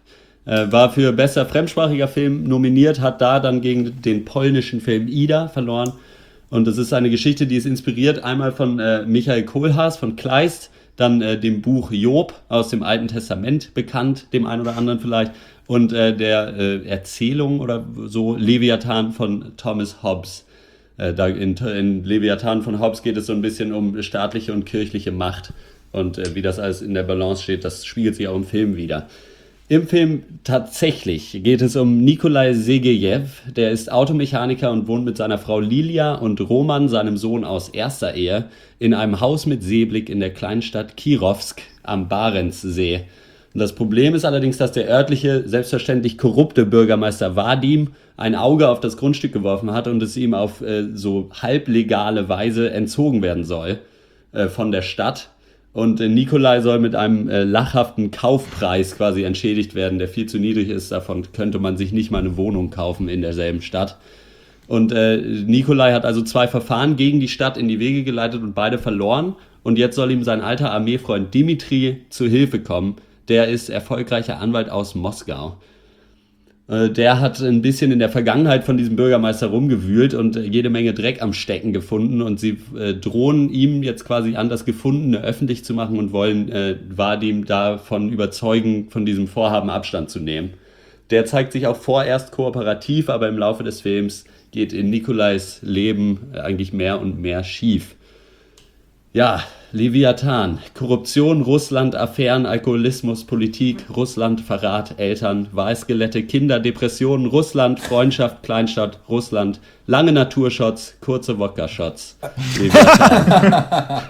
[SPEAKER 1] War für bester fremdsprachiger Film nominiert, hat da dann gegen den polnischen Film Ida verloren. Und das ist eine Geschichte, die ist inspiriert einmal von Michael Kohlhaas von Kleist, dann dem Buch Job aus dem Alten Testament bekannt, dem einen oder anderen vielleicht, und der Erzählung oder so Leviathan von Thomas Hobbes. In Leviathan von Hobbes geht es so ein bisschen um staatliche und kirchliche Macht und wie das alles in der Balance steht, das spiegelt sich auch im Film wider. Im Film tatsächlich geht es um Nikolai Sergejew, der ist Automechaniker und wohnt mit seiner Frau Lilia und Roman, seinem Sohn aus erster Ehe, in einem Haus mit Seeblick in der Kleinstadt Kirovsk am Barentssee. Und das Problem ist allerdings, dass der örtliche, selbstverständlich korrupte Bürgermeister Vadim ein Auge auf das Grundstück geworfen hat und es ihm auf so halblegale Weise entzogen werden soll von der Stadt. Und Nikolai soll mit einem lachhaften Kaufpreis quasi entschädigt werden, der viel zu niedrig ist. Davon könnte man sich nicht mal eine Wohnung kaufen in derselben Stadt. Und Nikolai hat also 2 Verfahren gegen die Stadt in die Wege geleitet und beide verloren. Und jetzt soll ihm sein alter Armeefreund Dimitri zu Hilfe kommen. Der ist erfolgreicher Anwalt aus Moskau. Der hat ein bisschen in der Vergangenheit von diesem Bürgermeister rumgewühlt und jede Menge Dreck am Stecken gefunden. Und sie drohen ihm jetzt quasi an, das Gefundene öffentlich zu machen und wollen Vadim davon überzeugen, von diesem Vorhaben Abstand zu nehmen. Der zeigt sich auch vorerst kooperativ, aber im Laufe des Films geht in Nikolais Leben eigentlich mehr und mehr schief. Ja, Leviathan, Korruption, Russland, Affären, Alkoholismus, Politik, Russland, Verrat, Eltern, Wahlskelette, Kinder, Depressionen, Russland, Freundschaft, Kleinstadt, Russland, lange Naturshots, kurze Wodka-Shots. Leviathan.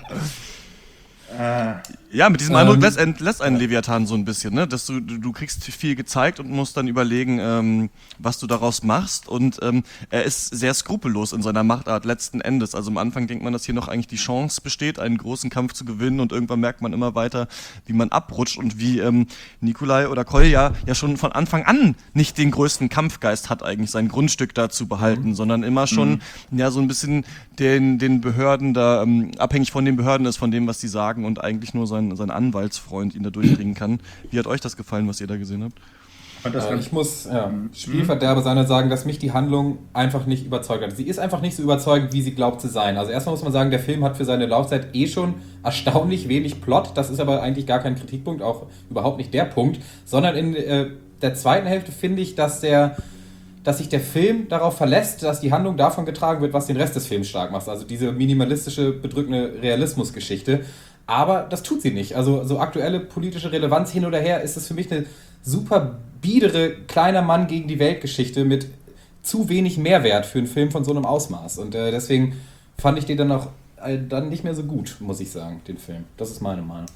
[SPEAKER 4] Ja, mit diesem Eindruck lässt einen Leviathan so ein bisschen, ne? Dass du kriegst viel gezeigt und musst dann überlegen, was du daraus machst. Und er ist sehr skrupellos in seiner Machtart letzten Endes. Also am Anfang denkt man, dass hier noch eigentlich die Chance besteht, einen großen Kampf zu gewinnen, und irgendwann merkt man immer weiter, wie man abrutscht und wie Nikolai oder Kolja ja schon von Anfang an nicht den größten Kampfgeist hat, eigentlich sein Grundstück da zu behalten, sondern immer schon ja so ein bisschen den Behörden da abhängig von den Behörden ist, von dem, was die sagen, und eigentlich nur sein Anwaltsfreund ihn da durchbringen kann. Wie hat euch das gefallen, was ihr da gesehen habt?
[SPEAKER 5] Ich muss Spielverderber sein und sagen, dass mich die Handlung einfach nicht überzeugt hat. Sie ist einfach nicht so überzeugend, wie sie glaubt zu sein. Also erstmal muss man sagen, der Film hat für seine Laufzeit schon erstaunlich wenig Plot. Das ist aber eigentlich gar kein Kritikpunkt, auch überhaupt nicht der Punkt. Sondern in der zweiten Hälfte finde ich, dass sich der Film darauf verlässt, dass die Handlung davon getragen wird, was den Rest des Films stark macht. Also diese minimalistische, bedrückende Realismusgeschichte. Aber das tut sie nicht. Also so aktuelle politische Relevanz hin oder her ist es für mich eine super biedere kleiner Mann gegen die Weltgeschichte mit zu wenig Mehrwert für einen Film von so einem Ausmaß. Und deswegen fand ich den dann auch dann nicht mehr so gut, muss ich sagen, den Film. Das ist meine Meinung.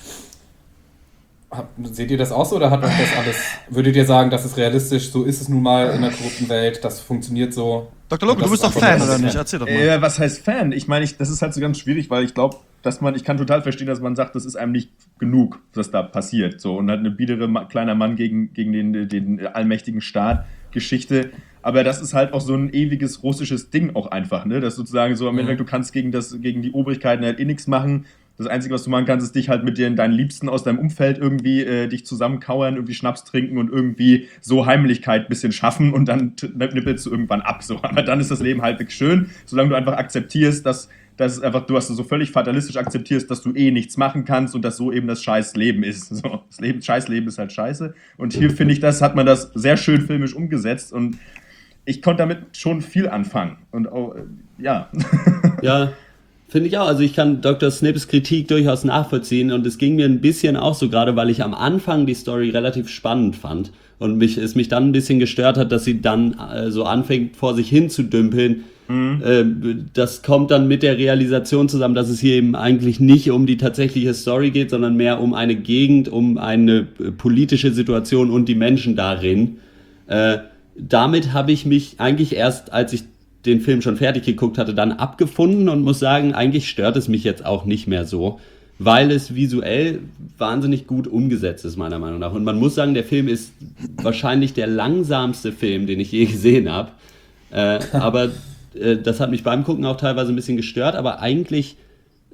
[SPEAKER 5] Seht ihr das auch so, oder hat euch das alles, würdet ihr sagen, das ist realistisch, so ist es nun mal in der korrupten Welt, das funktioniert so?
[SPEAKER 4] Dr. Loco, du bist doch Fan, oder nicht? Erzähl doch mal.
[SPEAKER 2] Was heißt Fan? Ich meine, das ist halt so ganz schwierig, weil ich glaube, ich kann total verstehen, dass man sagt, das ist einem nicht genug, was da passiert. So, und halt eine biedere kleiner Mann gegen den allmächtigen Staat Geschichte. Aber das ist halt auch so ein ewiges russisches Ding auch einfach, ne? Das sozusagen so am Endeffekt, du kannst gegen die Obrigkeiten halt nichts machen. Das Einzige, was du machen kannst, ist dich halt mit deinen Liebsten aus deinem Umfeld irgendwie dich zusammenkauern, irgendwie Schnaps trinken und irgendwie so Heimlichkeit ein bisschen schaffen, und dann nippelst du irgendwann ab. So. Aber dann ist das Leben halbwegs schön, solange du einfach akzeptierst, dass du so völlig fatalistisch akzeptierst, dass du nichts machen kannst und dass so eben das scheiß Leben ist. So, scheiß Leben ist halt scheiße. Und hier finde ich, hat man das sehr schön filmisch umgesetzt, und ich konnte damit schon viel anfangen. Und auch, ja.
[SPEAKER 1] Ja. Finde ich auch. Also ich kann Dr. Snips Kritik durchaus nachvollziehen, und es ging mir ein bisschen auch so, gerade weil ich am Anfang die Story relativ spannend fand und es mich dann ein bisschen gestört hat, dass sie dann so anfängt, vor sich hin zu dümpeln. Das kommt dann mit der Realisation zusammen, dass es hier eben eigentlich nicht um die tatsächliche Story geht, sondern mehr um eine Gegend, um eine politische Situation und die Menschen darin. Damit habe ich mich eigentlich erst, als ich den Film schon fertig geguckt hatte, dann abgefunden, und muss sagen, eigentlich stört es mich jetzt auch nicht mehr so, weil es visuell wahnsinnig gut umgesetzt ist, meiner Meinung nach. Und man muss sagen, der Film ist wahrscheinlich der langsamste Film, den ich je gesehen habe. Aber das hat mich beim Gucken auch teilweise ein bisschen gestört, aber eigentlich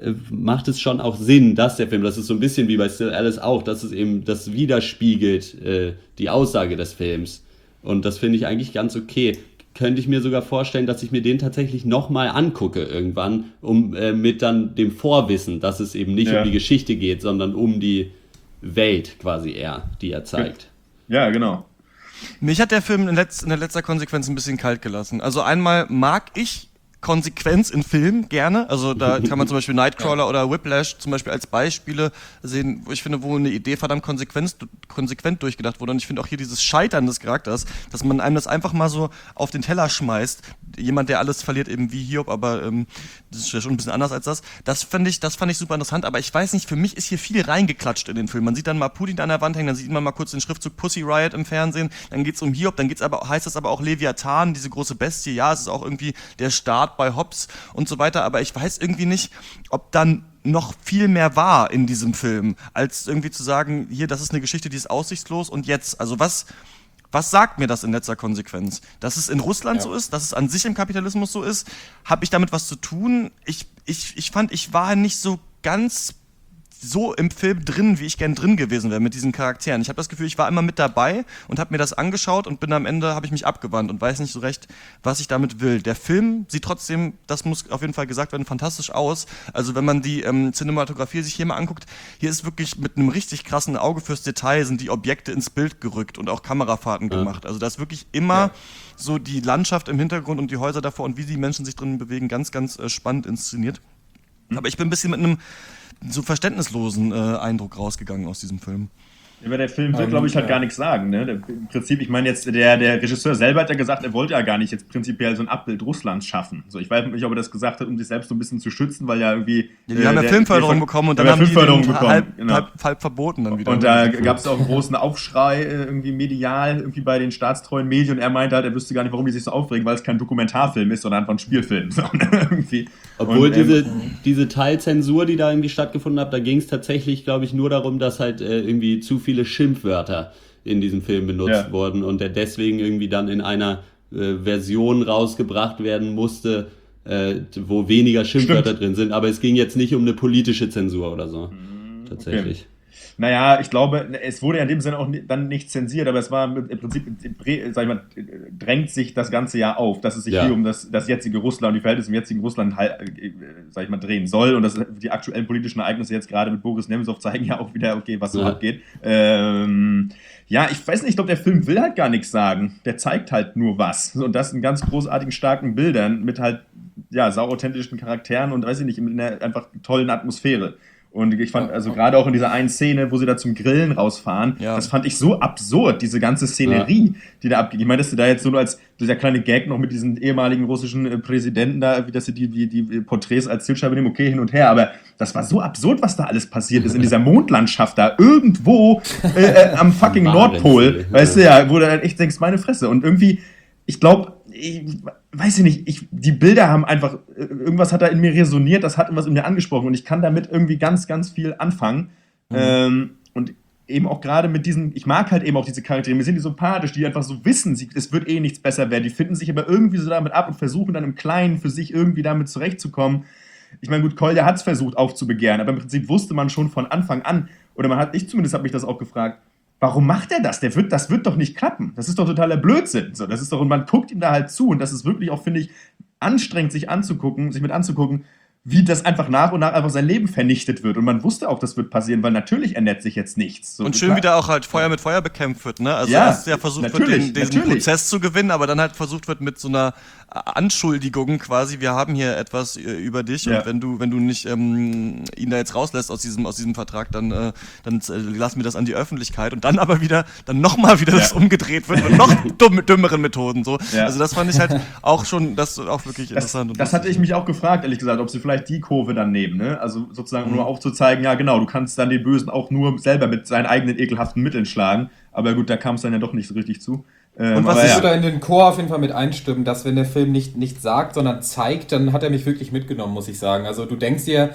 [SPEAKER 1] macht es schon auch Sinn, dass der Film, das ist so ein bisschen wie bei Still Alice auch, dass es eben das widerspiegelt, die Aussage des Films. Und das finde ich eigentlich ganz okay. Könnte ich mir sogar vorstellen, dass ich mir den tatsächlich nochmal angucke irgendwann, mit dann dem Vorwissen, dass es eben nicht um die Geschichte geht, sondern um die Welt quasi eher, die er zeigt.
[SPEAKER 2] Ja, genau.
[SPEAKER 4] Mich hat der Film in der letzter Konsequenz ein bisschen kalt gelassen. Also einmal mag ich Konsequenz in Filmen gerne, also da kann man zum Beispiel Nightcrawler oder Whiplash zum Beispiel als Beispiele sehen, wo ich finde, wo eine Idee verdammt konsequent durchgedacht wurde. Und ich finde auch hier dieses Scheitern des Charakters, dass man einem das einfach mal so auf den Teller schmeißt, jemand, der alles verliert, eben wie Hiob, aber das ist ja schon ein bisschen anders als das. Das fand ich super interessant, aber ich weiß nicht, für mich ist hier viel reingeklatscht in den Film. Man sieht dann mal Putin an der Wand hängen, dann sieht man mal kurz den Schriftzug Pussy Riot im Fernsehen, dann geht's um Hiob, dann heißt das aber auch Leviathan, diese große Bestie, ja, es ist auch irgendwie der Staat bei Hobbes und so weiter, aber ich weiß irgendwie nicht, ob dann noch viel mehr war in diesem Film, als irgendwie zu sagen, hier, das ist eine Geschichte, die ist aussichtslos und jetzt, also was sagt mir das in letzter Konsequenz? Dass es in Russland so ist, dass es an sich im Kapitalismus so ist, habe ich damit was zu tun? Ich fand, ich war nicht so ganz so im Film drin, wie ich gern drin gewesen wäre mit diesen Charakteren. Ich habe das Gefühl, ich war immer mit dabei und habe mir das angeschaut und bin am Ende, habe ich mich abgewandt und weiß nicht so recht, was ich damit will. Der Film sieht trotzdem, das muss auf jeden Fall gesagt werden, fantastisch aus. Also wenn man die Cinematografie sich hier mal anguckt, hier ist wirklich mit einem richtig krassen Auge fürs Detail sind die Objekte ins Bild gerückt und auch Kamerafahrten gemacht. Also da ist wirklich immer so die Landschaft im Hintergrund und die Häuser davor und wie die Menschen sich drinnen bewegen, ganz, ganz spannend inszeniert. Aber ich bin ein bisschen mit einem so verständnislosen Eindruck rausgegangen aus diesem Film.
[SPEAKER 2] Über der Film will, glaube ich, halt gar nichts sagen. Ne? Im Prinzip, ich meine jetzt, der Regisseur selber hat ja gesagt, er wollte ja gar nicht jetzt prinzipiell so ein Abbild Russlands schaffen. So, ich weiß nicht, ob er das gesagt hat, um sich selbst so ein bisschen zu schützen, weil ja irgendwie...
[SPEAKER 4] Ja, die haben ja Filmförderung bekommen und dann haben die halb verboten dann wieder.
[SPEAKER 2] Und da gab es auch einen großen Aufschrei irgendwie medial, irgendwie bei den staatstreuen Medien und er meinte halt, er wüsste gar nicht, warum die sich so aufregen, weil es kein Dokumentarfilm ist, sondern einfach ein Spielfilm. So, irgendwie.
[SPEAKER 1] Obwohl diese Teilzensur, die da irgendwie stattgefunden hat, da ging es tatsächlich, glaube ich, nur darum, dass halt irgendwie zu viele Schimpfwörter in diesem Film benutzt wurden und der deswegen irgendwie dann in einer Version rausgebracht werden musste, wo weniger Schimpfwörter drin sind. Aber es ging jetzt nicht um eine politische Zensur oder so. Tatsächlich.
[SPEAKER 2] Okay. Naja, ich glaube, es wurde ja in dem Sinne auch dann nicht zensiert, aber es war im Prinzip, sag ich mal, drängt sich das ganze Jahr auf, dass es sich hier um das jetzige Russland, die Verhältnisse im jetzigen Russland, sag ich mal, drehen soll und die aktuellen politischen Ereignisse jetzt gerade mit Boris Nemtsov zeigen ja auch wieder, okay, was so abgeht. Ja, ich weiß nicht, ich glaube, der Film will halt gar nichts sagen. Der zeigt halt nur was. Und das in ganz großartigen, starken Bildern mit halt, sauauthentischen Charakteren und, weiß ich nicht, in einer einfach tollen Atmosphäre. Und ich fand, also gerade auch in dieser einen Szene, wo sie da zum Grillen rausfahren, das fand ich so absurd, diese ganze Szenerie, die da abgeht. Ich meine, dass sie da jetzt so nur als dieser kleine Gag noch mit diesen ehemaligen russischen Präsidenten da, dass sie die Porträts als Zielscheibe nehmen, okay, hin und her, aber das war so absurd, was da alles passiert ist in dieser Mondlandschaft da, irgendwo am fucking Nordpol, weißt du ja, wo du halt echt denkst, meine Fresse. Und irgendwie, ich glaube, weiß ich nicht, die Bilder haben einfach, irgendwas hat da in mir resoniert, das hat irgendwas in mir angesprochen und ich kann damit irgendwie ganz, ganz viel anfangen. Und eben auch gerade mit diesen, ich mag halt eben auch diese Charaktere, mir sind die sympathisch, die einfach so wissen, es wird nichts besser werden, die finden sich aber irgendwie so damit ab und versuchen dann im Kleinen für sich irgendwie damit zurechtzukommen. Ich meine, gut, Kolja hat es versucht aufzubegehren, aber im Prinzip wusste man schon von Anfang an, oder ich zumindest habe mich das auch gefragt, warum macht er das? Das wird doch nicht klappen. Das ist doch totaler Blödsinn. So, das ist doch, und man guckt ihm da halt zu und das ist wirklich auch, finde ich, anstrengend, sich mit anzugucken, wie das einfach nach und nach einfach sein Leben vernichtet wird. Und man wusste auch, das wird passieren, weil natürlich ändert sich jetzt nichts. So,
[SPEAKER 4] und schön, wie da auch halt Feuer mit Feuer bekämpft wird, ne? Also erst ja versucht wird, diesen Prozess zu gewinnen, aber dann halt versucht wird mit so einer Anschuldigung quasi, wir haben hier etwas über dich und wenn du nicht ihn da jetzt rauslässt aus diesem Vertrag, dann lassen wir das an die Öffentlichkeit und dann aber wieder, nochmal das umgedreht wird mit noch dümmeren Methoden, so. Ja. Also das fand ich halt auch schon, das auch wirklich interessant.
[SPEAKER 2] Das hatte ich mich auch gefragt, ehrlich gesagt, ob sie vielleicht die Kurve dann nehmen, ne? Also sozusagen, um nur aufzuzeigen, ja genau, du kannst dann den Bösen auch nur selber mit seinen eigenen ekelhaften Mitteln schlagen, aber gut, da kam es dann ja doch nicht so richtig zu.
[SPEAKER 5] Und was ich da in den Chor auf jeden Fall mit einstimmen, dass wenn der Film nicht sagt, sondern zeigt, dann hat er mich wirklich mitgenommen, muss ich sagen. Also du denkst dir,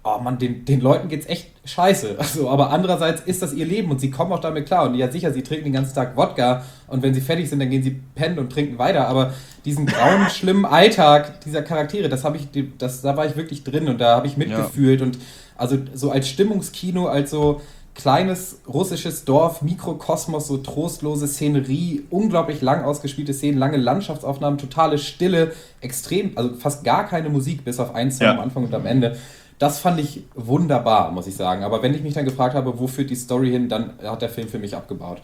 [SPEAKER 5] oh Mann, den Leuten geht's echt scheiße. Also, aber andererseits ist das ihr Leben und sie kommen auch damit klar. Und ja, sicher, sie trinken den ganzen Tag Wodka und wenn sie fertig sind, dann gehen sie pennen und trinken weiter. Aber diesen grauen, schlimmen Alltag dieser Charaktere, da war ich wirklich drin und da habe ich mitgefühlt. Und also so als Stimmungskino, als so kleines russisches Dorf, Mikrokosmos, so trostlose Szenerie, unglaublich lang ausgespielte Szenen, lange Landschaftsaufnahmen, totale Stille, extrem, also fast gar keine Musik, bis auf ein Song am Anfang und am Ende. Das fand ich wunderbar, muss ich sagen. Aber wenn ich mich dann gefragt habe, wo führt die Story hin, dann hat der Film für mich abgebaut.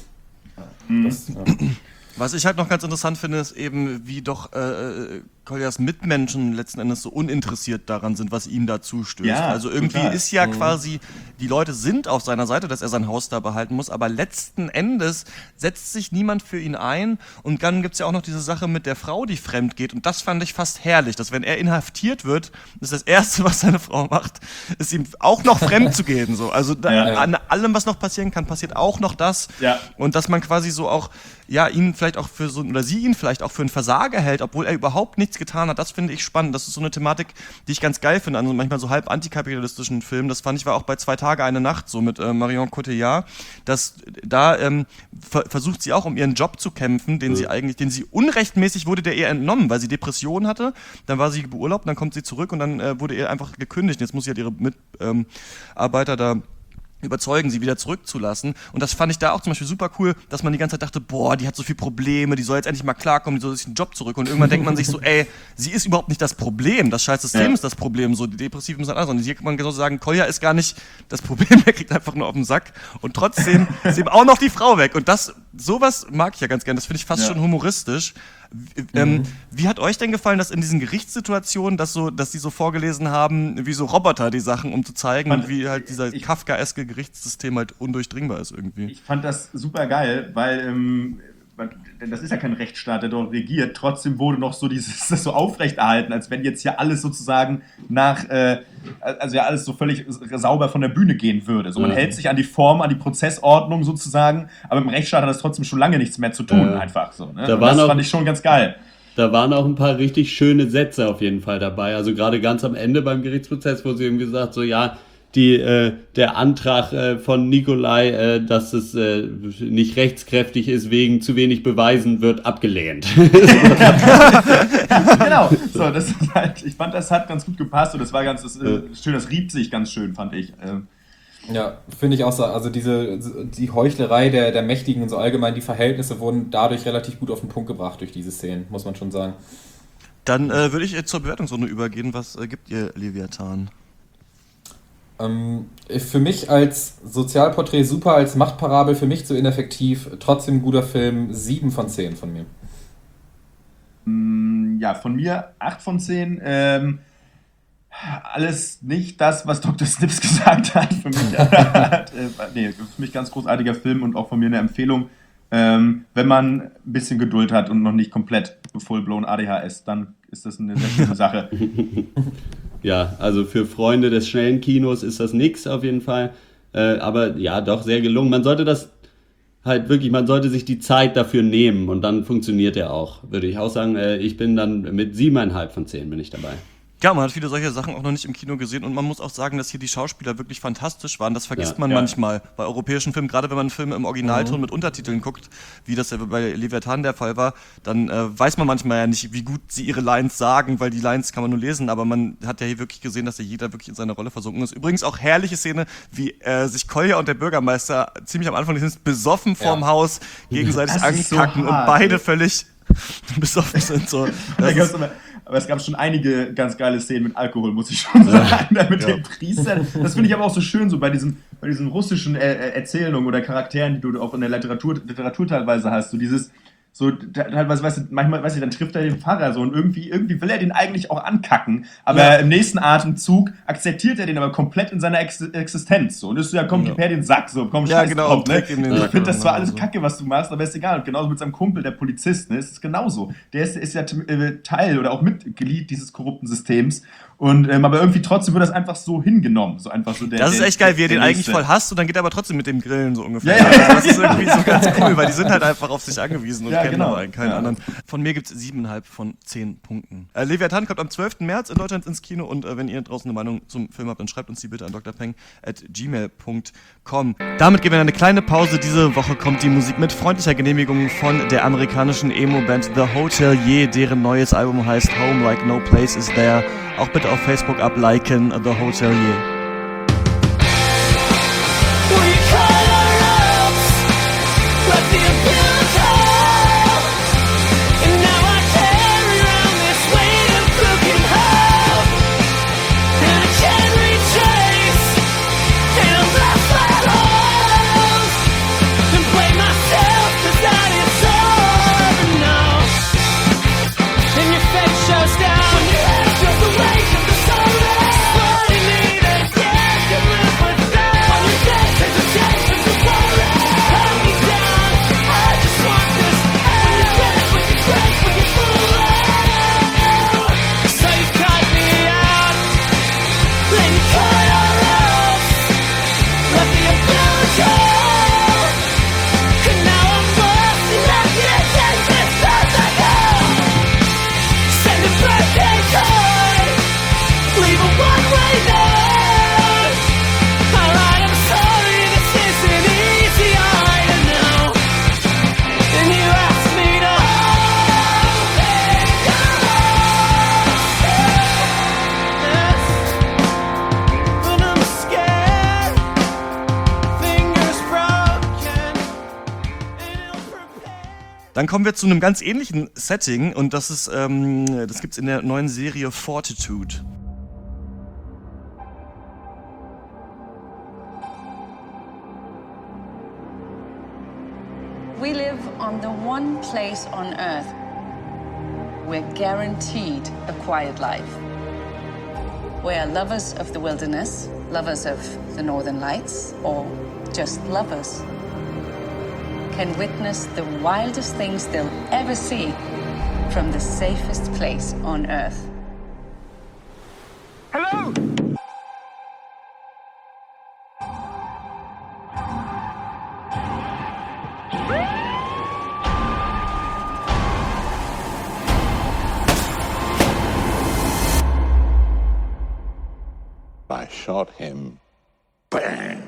[SPEAKER 4] Was ich halt noch ganz interessant finde, ist eben, wie doch Kolyas Mitmenschen letzten Endes so uninteressiert daran sind, was ihm da zustößt.
[SPEAKER 2] Ja,
[SPEAKER 4] also irgendwie
[SPEAKER 2] total.
[SPEAKER 4] ist ja quasi, die Leute sind auf seiner Seite, dass er sein Haus da behalten muss, aber letzten Endes setzt sich niemand für ihn ein. Und dann gibt's ja auch noch diese Sache mit der Frau, die fremd geht. Und das fand ich fast herrlich, dass wenn er inhaftiert wird, ist das Erste, was seine Frau macht, ist ihm auch noch fremd zu gehen. So. Also an allem, was noch passieren kann, passiert auch noch das. Ja. Und dass man quasi so auch ihn vielleicht auch für so, oder sie ihn vielleicht auch für einen Versager hält, obwohl er überhaupt nichts getan hat, das finde ich spannend. Das ist so eine Thematik, die ich ganz geil finde, an so manchmal so halb antikapitalistischen Filmen. Das fand ich war auch bei 2 Tage, eine Nacht so mit Marion Cotillard, dass da versucht sie auch um ihren Job zu kämpfen, den sie unrechtmäßig wurde der ihr entnommen, weil sie Depressionen hatte, dann war sie beurlaubt, dann kommt sie zurück und dann wurde ihr einfach gekündigt. Jetzt muss sie halt ihre Mitarbeiter da überzeugen, sie wieder zurückzulassen. Und das fand ich da auch zum Beispiel super cool, dass man die ganze Zeit dachte, boah, die hat so viele Probleme, die soll jetzt endlich mal klarkommen, die soll sich einen Job zurück. Und irgendwann denkt man sich so, ey, sie ist überhaupt nicht das Problem, das scheiß System ist das Problem, so die Depressiven sind alles. Und hier kann man genau sagen, Kolja ist gar nicht das Problem, er kriegt einfach nur auf den Sack. Und trotzdem ist eben auch noch die Frau weg. Und sowas mag ich ja ganz gerne, das finde ich fast schon humoristisch. Wie hat euch denn gefallen, dass in diesen Gerichtssituationen, dass die so vorgelesen haben, wie so Roboter die Sachen, um zu zeigen, wie halt dieser Kafkaeske Gerichtssystem halt undurchdringbar ist irgendwie? Ich
[SPEAKER 2] fand das super geil, weil das ist ja kein Rechtsstaat, der dort regiert. Trotzdem wurde noch so das so aufrechterhalten, als wenn jetzt hier alles sozusagen alles so völlig sauber von der Bühne gehen würde. So, man hält sich an die Form, an die Prozessordnung sozusagen, aber im Rechtsstaat hat das trotzdem schon lange nichts mehr zu tun, einfach so. Ne? Das fand ich schon ganz geil.
[SPEAKER 1] Da waren auch ein paar richtig schöne Sätze auf jeden Fall dabei. Also gerade ganz am Ende beim Gerichtsprozess, wo sie irgendwie gesagt, so ja, der Antrag von Nikolai, dass es nicht rechtskräftig ist, wegen zu wenig Beweisen, wird abgelehnt.
[SPEAKER 2] Genau, so, das ist halt, ich fand, das hat ganz gut gepasst und das war schön, das rieb sich ganz schön, fand ich.
[SPEAKER 5] Ja, finde ich auch so. Also die Heuchlerei der Mächtigen und so allgemein, die Verhältnisse wurden dadurch relativ gut auf den Punkt gebracht durch diese Szenen, muss man schon sagen.
[SPEAKER 4] Dann würde ich jetzt zur Bewertungsrunde übergehen. Was gibt ihr Leviathan?
[SPEAKER 5] Für mich als Sozialporträt super, als Machtparabel für mich zu ineffektiv, trotzdem ein guter Film, 7 von 10 von mir.
[SPEAKER 2] Ja, von mir 8 von 10. Alles nicht das, was Dr. Snips gesagt hat. Für mich, für mich ganz großartiger Film und auch von mir eine Empfehlung. Wenn man ein bisschen Geduld hat und noch nicht komplett full-blown ADHS, dann ist das eine sehr schöne Sache.
[SPEAKER 1] Ja, also für Freunde des schnellen Kinos ist das nix auf jeden Fall. Aber ja, doch sehr gelungen. Man sollte man sollte sich die Zeit dafür nehmen und dann funktioniert er auch, würde ich auch sagen. Ich bin dann mit 7,5 von 10 bin ich dabei.
[SPEAKER 4] Ja, man hat viele solche Sachen auch noch nicht im Kino gesehen und man muss auch sagen, dass hier die Schauspieler wirklich fantastisch waren. Das vergisst man manchmal bei europäischen Filmen, gerade wenn man Filme im Originalton mit Untertiteln guckt, wie das ja bei Leviathan der Fall war, dann weiß man manchmal ja nicht, wie gut sie ihre Lines sagen, weil die Lines kann man nur lesen, aber man hat ja hier wirklich gesehen, dass ja jeder wirklich in seine Rolle versunken ist. Übrigens auch herrliche Szene, wie sich Kolja und der Bürgermeister ziemlich am Anfang besoffen vorm Haus gegenseitig ankacken so und beide völlig besoffen sind. So.
[SPEAKER 2] Aber es gab schon einige ganz geile Szenen mit Alkohol, muss ich schon sagen, mit dem Priester. Das finde ich aber auch so schön, so bei diesen russischen Erzählungen oder Charakteren, die du auch in der Literatur teilweise hast. So dieses, so teilweise, weißt du, manchmal, dann trifft er den Pfarrer so und irgendwie will er den eigentlich auch ankacken, aber im nächsten Atemzug akzeptiert er den aber komplett in seiner Existenz. So. Und das ist ja, komm, gib her den Sack, so, komm, scheiß drauf, ne? Ich finde, das zwar alles Kacke, was du machst, aber ist egal. Und genauso mit seinem Kumpel, der Polizist, ne? Es ist genauso. Der ist ja Teil oder auch Mitglied dieses korrupten Systems. Und aber irgendwie trotzdem wird das einfach so hingenommen. So einfach so
[SPEAKER 4] das ist echt geil, wie er den eigentlich voll hasst und dann geht er aber trotzdem mit dem Grillen so ungefähr. Ja. Also das ist irgendwie so ganz cool, weil die sind halt einfach auf sich angewiesen. Und kennen aber keinen anderen. Von mir gibt es 7,5 von 10 Punkten. Leviathan kommt am 12. März in Deutschland ins Kino und wenn ihr draußen eine Meinung zum Film habt, dann schreibt uns die bitte an drpeng@gmail.com. Damit gehen wir in eine kleine Pause. Diese Woche kommt die Musik mit freundlicher Genehmigung von der amerikanischen Emo-Band The Hotelier, deren neues Album heißt Home Like No Place Is There. Auch bitte auf Facebook abliken, The Hotelier. Dann kommen wir zu einem ganz ähnlichen Setting und das gibt's in der neuen Serie Fortitude.
[SPEAKER 16] We live on the one place on Earth we're guaranteed a quiet life. We are lovers of the wilderness, lovers of the northern lights, or just lovers. Can witness the wildest things they'll ever see from the safest place on Earth.
[SPEAKER 18] Hello!
[SPEAKER 14] I shot him. Bang!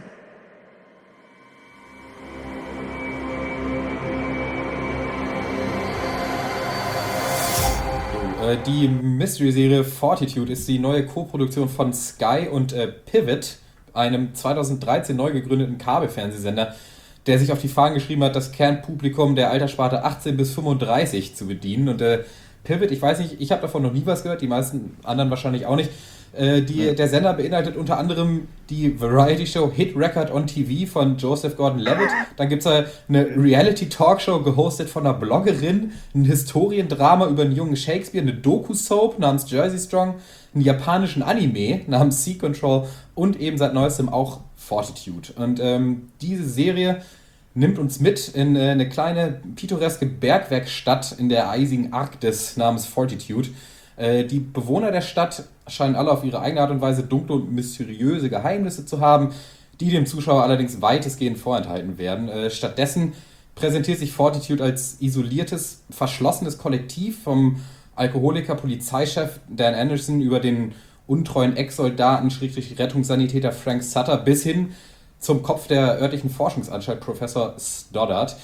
[SPEAKER 5] Die Mystery-Serie Fortitude ist die neue Co-Produktion von Sky und Pivot, einem 2013 neu gegründeten Kabelfernsehsender, der sich auf die Fahnen geschrieben hat, das Kernpublikum der Alterssparte 18 bis 35 zu bedienen. Und Pivot, ich weiß nicht, ich habe davon noch nie was gehört, die meisten anderen wahrscheinlich auch nicht. Der Sender beinhaltet unter anderem die Variety-Show Hit Record on TV von Joseph Gordon-Levitt. Dann gibt es eine Reality-Talkshow gehostet von einer Bloggerin, ein Historiendrama über einen jungen Shakespeare, eine Doku-Soap namens Jersey Strong, einen japanischen Anime namens Sea Control und eben seit neuestem auch Fortitude. Und diese Serie nimmt uns mit in eine kleine pittoreske Bergwerkstatt in der eisigen Arktis namens Fortitude. Die Bewohner der Stadt scheinen alle auf ihre eigene Art und Weise dunkle und mysteriöse Geheimnisse zu haben, die dem Zuschauer allerdings weitestgehend vorenthalten werden. Stattdessen präsentiert sich Fortitude als isoliertes, verschlossenes Kollektiv vom Alkoholiker-Polizeichef Dan Anderson über den untreuen Ex-Soldaten, Rettungssanitäter Frank Sutter bis hin zum Kopf der örtlichen Forschungsanstalt Professor Stoddard.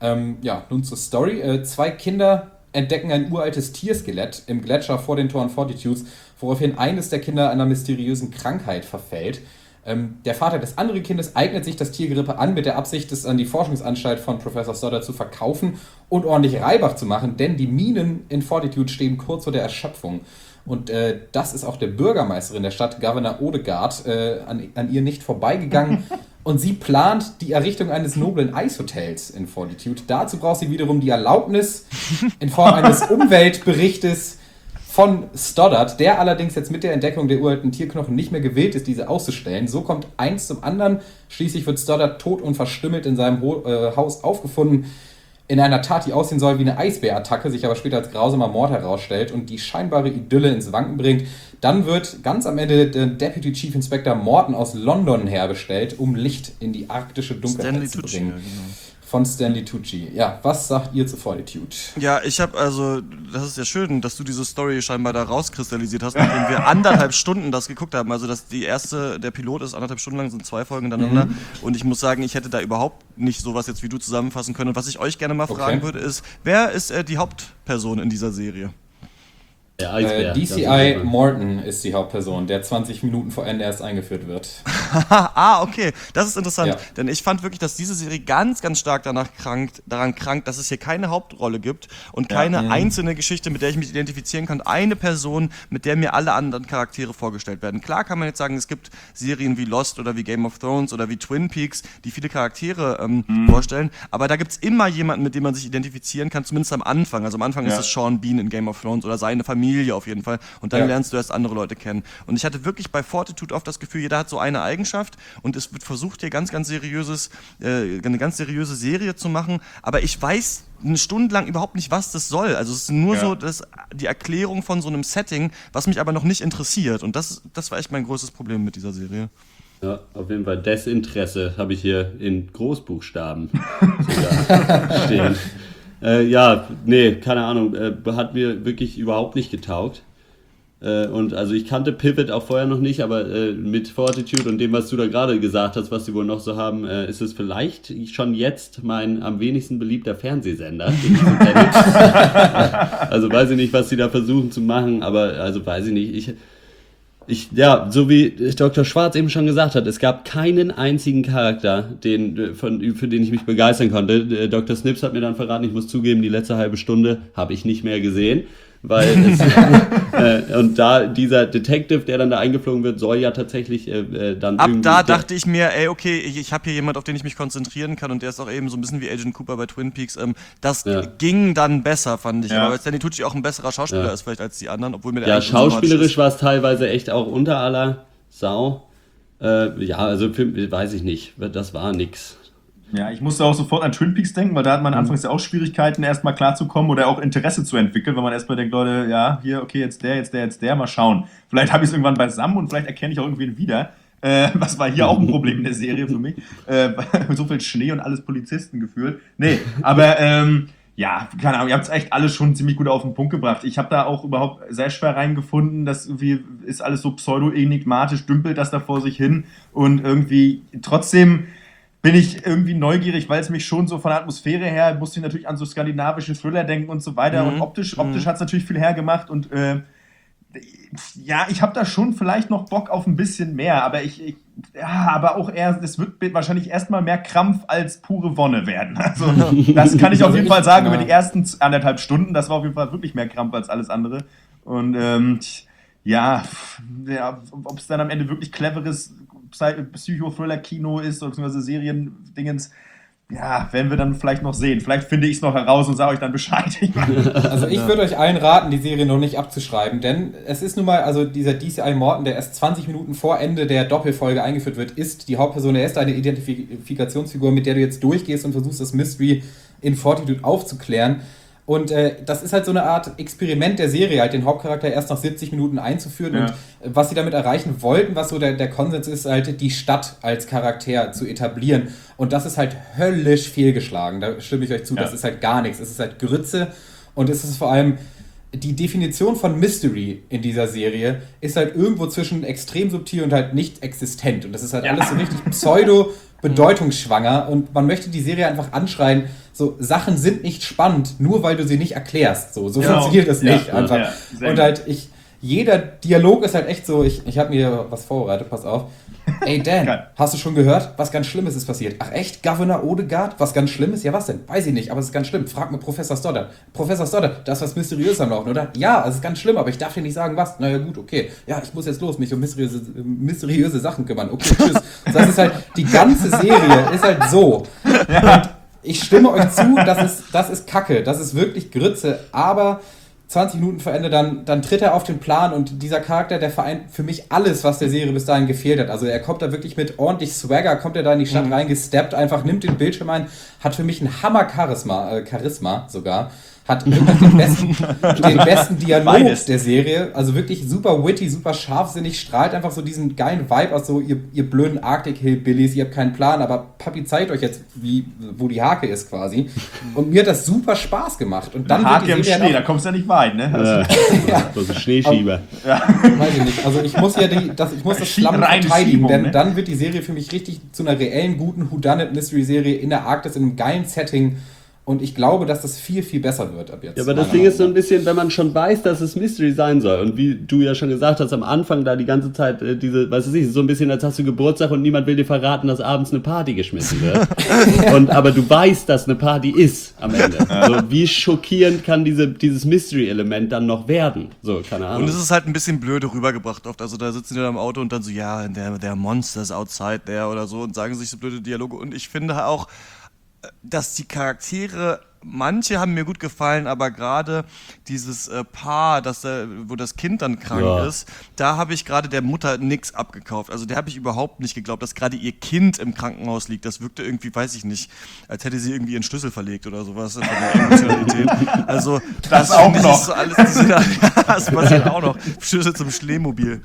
[SPEAKER 5] Nun zur Story. 2 Kinder entdecken ein uraltes Tierskelett im Gletscher vor den Toren Fortitudes, woraufhin eines der Kinder einer mysteriösen Krankheit verfällt. Der Vater des anderen Kindes eignet sich das Tiergerippe an, mit der Absicht, es an die Forschungsanstalt von Professor Stoddard zu verkaufen und ordentlich Reibach zu machen, denn die Minen in Fortitude stehen kurz vor der Erschöpfung. Und das ist auch der Bürgermeisterin der Stadt, Governor Odegaard, an ihr nicht vorbeigegangen. Und sie plant die Errichtung eines noblen Eishotels in Fortitude. Dazu braucht sie wiederum die Erlaubnis in Form eines Umweltberichtes von Stoddard, der allerdings jetzt mit der Entdeckung der uralten Tierknochen nicht mehr gewillt ist, diese auszustellen. So kommt eins zum anderen. Schließlich wird Stoddard tot und verstümmelt in seinem Haus aufgefunden. In einer Tat, die aussehen soll wie eine Eisbärattacke, sich aber später als grausamer Mord herausstellt und die scheinbare Idylle ins Wanken bringt. Dann wird ganz am Ende der Deputy Chief Inspector Morton aus London herbestellt, um Licht in die arktische Dunkelheit zu bringen. von Stanley Tucci. Ja, was sagt ihr zu Fortitude?
[SPEAKER 4] Ja, das ist ja schön, dass du diese Story scheinbar da rauskristallisiert hast, nachdem wir 1,5 Stunden das geguckt haben. Also der Pilot ist 1,5 Stunden lang, sind 2 Folgen hintereinander. Und ich muss sagen, ich hätte da überhaupt nicht sowas jetzt wie du zusammenfassen können. Und was ich euch gerne mal fragen würde, ist, wer ist die Hauptperson in dieser Serie?
[SPEAKER 5] DCI Morton ist die Hauptperson, der 20 Minuten vor Ende erst eingeführt wird.
[SPEAKER 4] Okay, das ist interessant, denn ich fand wirklich, dass diese Serie ganz, ganz stark daran krankt, dass es hier keine Hauptrolle gibt und keine einzelne Geschichte, mit der ich mich identifizieren kann, eine Person, mit der mir alle anderen Charaktere vorgestellt werden. Klar kann man jetzt sagen, es gibt Serien wie Lost oder wie Game of Thrones oder wie Twin Peaks, die viele Charaktere vorstellen, aber da gibt's immer jemanden, mit dem man sich identifizieren kann, zumindest am Anfang. Also am Anfang ist es Sean Bean in Game of Thrones oder seine Familie auf jeden Fall. Und dann lernst du erst andere Leute kennen. Und ich hatte wirklich bei Fortitude oft das Gefühl, jeder hat so eine Eigenschaft und es wird versucht, hier eine ganz seriöse Serie zu machen. Aber ich weiß eine Stunde lang überhaupt nicht, was das soll. Also es ist nur so die Erklärung von so einem Setting, was mich aber noch nicht interessiert. Und das war echt mein größtes Problem mit dieser Serie.
[SPEAKER 1] Ja, auf jeden Fall Desinteresse habe ich hier in Großbuchstaben sogar stehen. Keine Ahnung, hat mir wirklich überhaupt nicht getaugt. Und also ich kannte Pivot auch vorher noch nicht, aber mit Fortitude und dem, was du da gerade gesagt hast, was sie wohl noch so haben, ist es vielleicht schon jetzt mein am wenigsten beliebter Fernsehsender. Also weiß ich nicht, was sie da versuchen zu machen, aber also weiß ich nicht. So wie Dr. Schwarz eben schon gesagt hat, es gab keinen einzigen Charakter, für den ich mich begeistern konnte. Dr. Snips hat mir dann verraten, ich muss zugeben, die letzte halbe Stunde habe ich nicht mehr gesehen. Weil und da dieser Detective, der dann da eingeflogen wird, soll ja tatsächlich dann
[SPEAKER 4] ab da dachte ich mir, ich habe hier jemand, auf den ich mich konzentrieren kann und der ist auch eben so ein bisschen wie Agent Cooper bei Twin Peaks. Das ging dann besser, fand ich. Aber weil Stanley Tucci auch ein besserer Schauspieler ist vielleicht als die anderen, obwohl mir der
[SPEAKER 1] schauspielerisch war es teilweise echt auch unter aller Sau. Also weiß ich nicht, das war nix.
[SPEAKER 2] Ja, ich musste auch sofort an Twin Peaks denken, weil da hat man anfangs ja auch Schwierigkeiten, erstmal klarzukommen oder auch Interesse zu entwickeln, weil man erstmal denkt, Leute, jetzt der, mal schauen. Vielleicht habe ich es irgendwann beisammen und vielleicht erkenne ich auch irgendwen wieder. Was war hier auch ein Problem in der Serie für mich. So viel Schnee und alles Polizisten gefühlt. Nee, aber keine Ahnung, ihr habt es echt alles schon ziemlich gut auf den Punkt gebracht. Ich habe da auch überhaupt sehr schwer reingefunden, dass irgendwie ist alles so pseudo-enigmatisch, dümpelt das da vor sich hin und irgendwie trotzdem bin ich irgendwie neugierig, weil es mich schon so von der Atmosphäre her, musste ich natürlich an so skandinavische Thriller denken und so weiter. Und optisch hat es natürlich viel hergemacht und ich habe da schon vielleicht noch Bock auf ein bisschen mehr, aber aber auch eher, das wird wahrscheinlich erstmal mehr Krampf als pure Wonne werden. Also das kann ich auf jeden Fall sagen über die ersten 1,5 Stunden, das war auf jeden Fall wirklich mehr Krampf als alles andere. Und ob es dann am Ende wirklich cleveres Psychothriller-Kino ist, oder beziehungsweise Serien-Dingens, werden wir dann vielleicht noch sehen. Vielleicht finde ich es noch heraus und sage euch dann Bescheid.
[SPEAKER 5] Also ich würde euch allen raten, die Serie noch nicht abzuschreiben, denn es ist nun mal, also dieser DCI Morton, der erst 20 Minuten vor Ende der Doppelfolge eingeführt wird, ist die Hauptperson, er ist eine Identifikationsfigur, mit der du jetzt durchgehst und versuchst, das Mystery in Fortitude aufzuklären. Und das ist halt so eine Art Experiment der Serie, halt den Hauptcharakter erst nach 70 Minuten einzuführen. Und was sie damit erreichen wollten, was so der Konsens ist, halt die Stadt als Charakter zu etablieren. Und das ist halt höllisch fehlgeschlagen, da stimme ich euch zu, das ist halt gar nichts. Es ist halt Grütze und es ist vor allem die Definition von Mystery in dieser Serie ist halt irgendwo zwischen extrem subtil und halt nicht existent. Und das ist halt alles so richtig pseudo-bedeutungsschwanger und man möchte die Serie einfach anschreien, so Sachen sind nicht spannend, nur weil du sie nicht erklärst. So funktioniert das nicht einfach. Und halt jeder Dialog ist halt echt so, ich habe mir was vorbereitet, pass auf. Ey Dan, hast du schon gehört? Was ganz Schlimmes ist passiert. Ach echt? Governor Odegaard? Was ganz Schlimmes? Ja was denn? Weiß ich nicht, aber es ist ganz schlimm. Frag mal Professor Stoddard. Professor Stoddard, da ist was Mysteriöses am Laufen, oder? Ja, es ist ganz schlimm, aber ich darf dir nicht sagen was. Naja gut, okay. Ja, ich muss jetzt los, mich um mysteriöse Sachen kümmern. Okay, tschüss. Das ist halt, die ganze Serie ist halt so. Und ich stimme euch zu, das ist Kacke, das ist wirklich Grütze, aber 20 Minuten vor Ende, dann tritt er auf den Plan und dieser Charakter, der vereint für mich alles, was der Serie bis dahin gefehlt hat. Also er kommt da wirklich mit ordentlich Swagger, kommt er da in die Stadt reingesteppt, einfach nimmt den Bildschirm ein, hat für mich ein Hammer-Charisma sogar. Hat wirklich den besten Dialog der Serie, also wirklich super witty, super scharfsinnig, strahlt einfach so diesen geilen Vibe aus, so ihr blöden Arctic-Hillbillies, ihr habt keinen Plan, aber Papi zeigt euch jetzt, wo die Hake ist quasi. Und mir hat das super Spaß gemacht. Und dann
[SPEAKER 2] Hake im Schnee, da kommst du ja nicht weit, ne?
[SPEAKER 1] Ja. So ein Schneeschieber.
[SPEAKER 5] Ja. Weiß ich nicht, also ich muss das Schlamm verteidigen, denn dann wird die Serie für mich richtig zu einer reellen, guten Whodunit-Mystery-Serie in der Arktis, in einem geilen Setting. Und ich glaube, dass das viel, viel besser wird ab jetzt.
[SPEAKER 1] Ja, aber das Ding ist so ein bisschen, wenn man schon weiß, dass es Mystery sein soll. Und wie du ja schon gesagt hast, am Anfang da die ganze Zeit so ein bisschen, als hast du Geburtstag und niemand will dir verraten, dass abends eine Party geschmissen wird. Aber du weißt, dass eine Party ist am Ende. So, wie schockierend kann dieses Mystery-Element dann noch werden? So, keine Ahnung.
[SPEAKER 4] Und es ist halt ein bisschen blöde rübergebracht oft. Also da sitzen die dann im Auto und dann so, ja, der Monsters outside there oder so und sagen sich so blöde Dialoge. Und ich finde auch, dass die Charaktere, manche haben mir gut gefallen, aber gerade dieses Paar, wo das Kind dann krank ist, da habe ich gerade der Mutter nichts abgekauft. Also der habe ich überhaupt nicht geglaubt, dass gerade ihr Kind im Krankenhaus liegt. Das wirkte irgendwie, weiß ich nicht, als hätte sie irgendwie ihren Schlüssel verlegt oder sowas von der Emotionalität. Also
[SPEAKER 2] das auch noch.
[SPEAKER 4] So alles, das passiert auch noch. Schlüssel zum Schneemobil.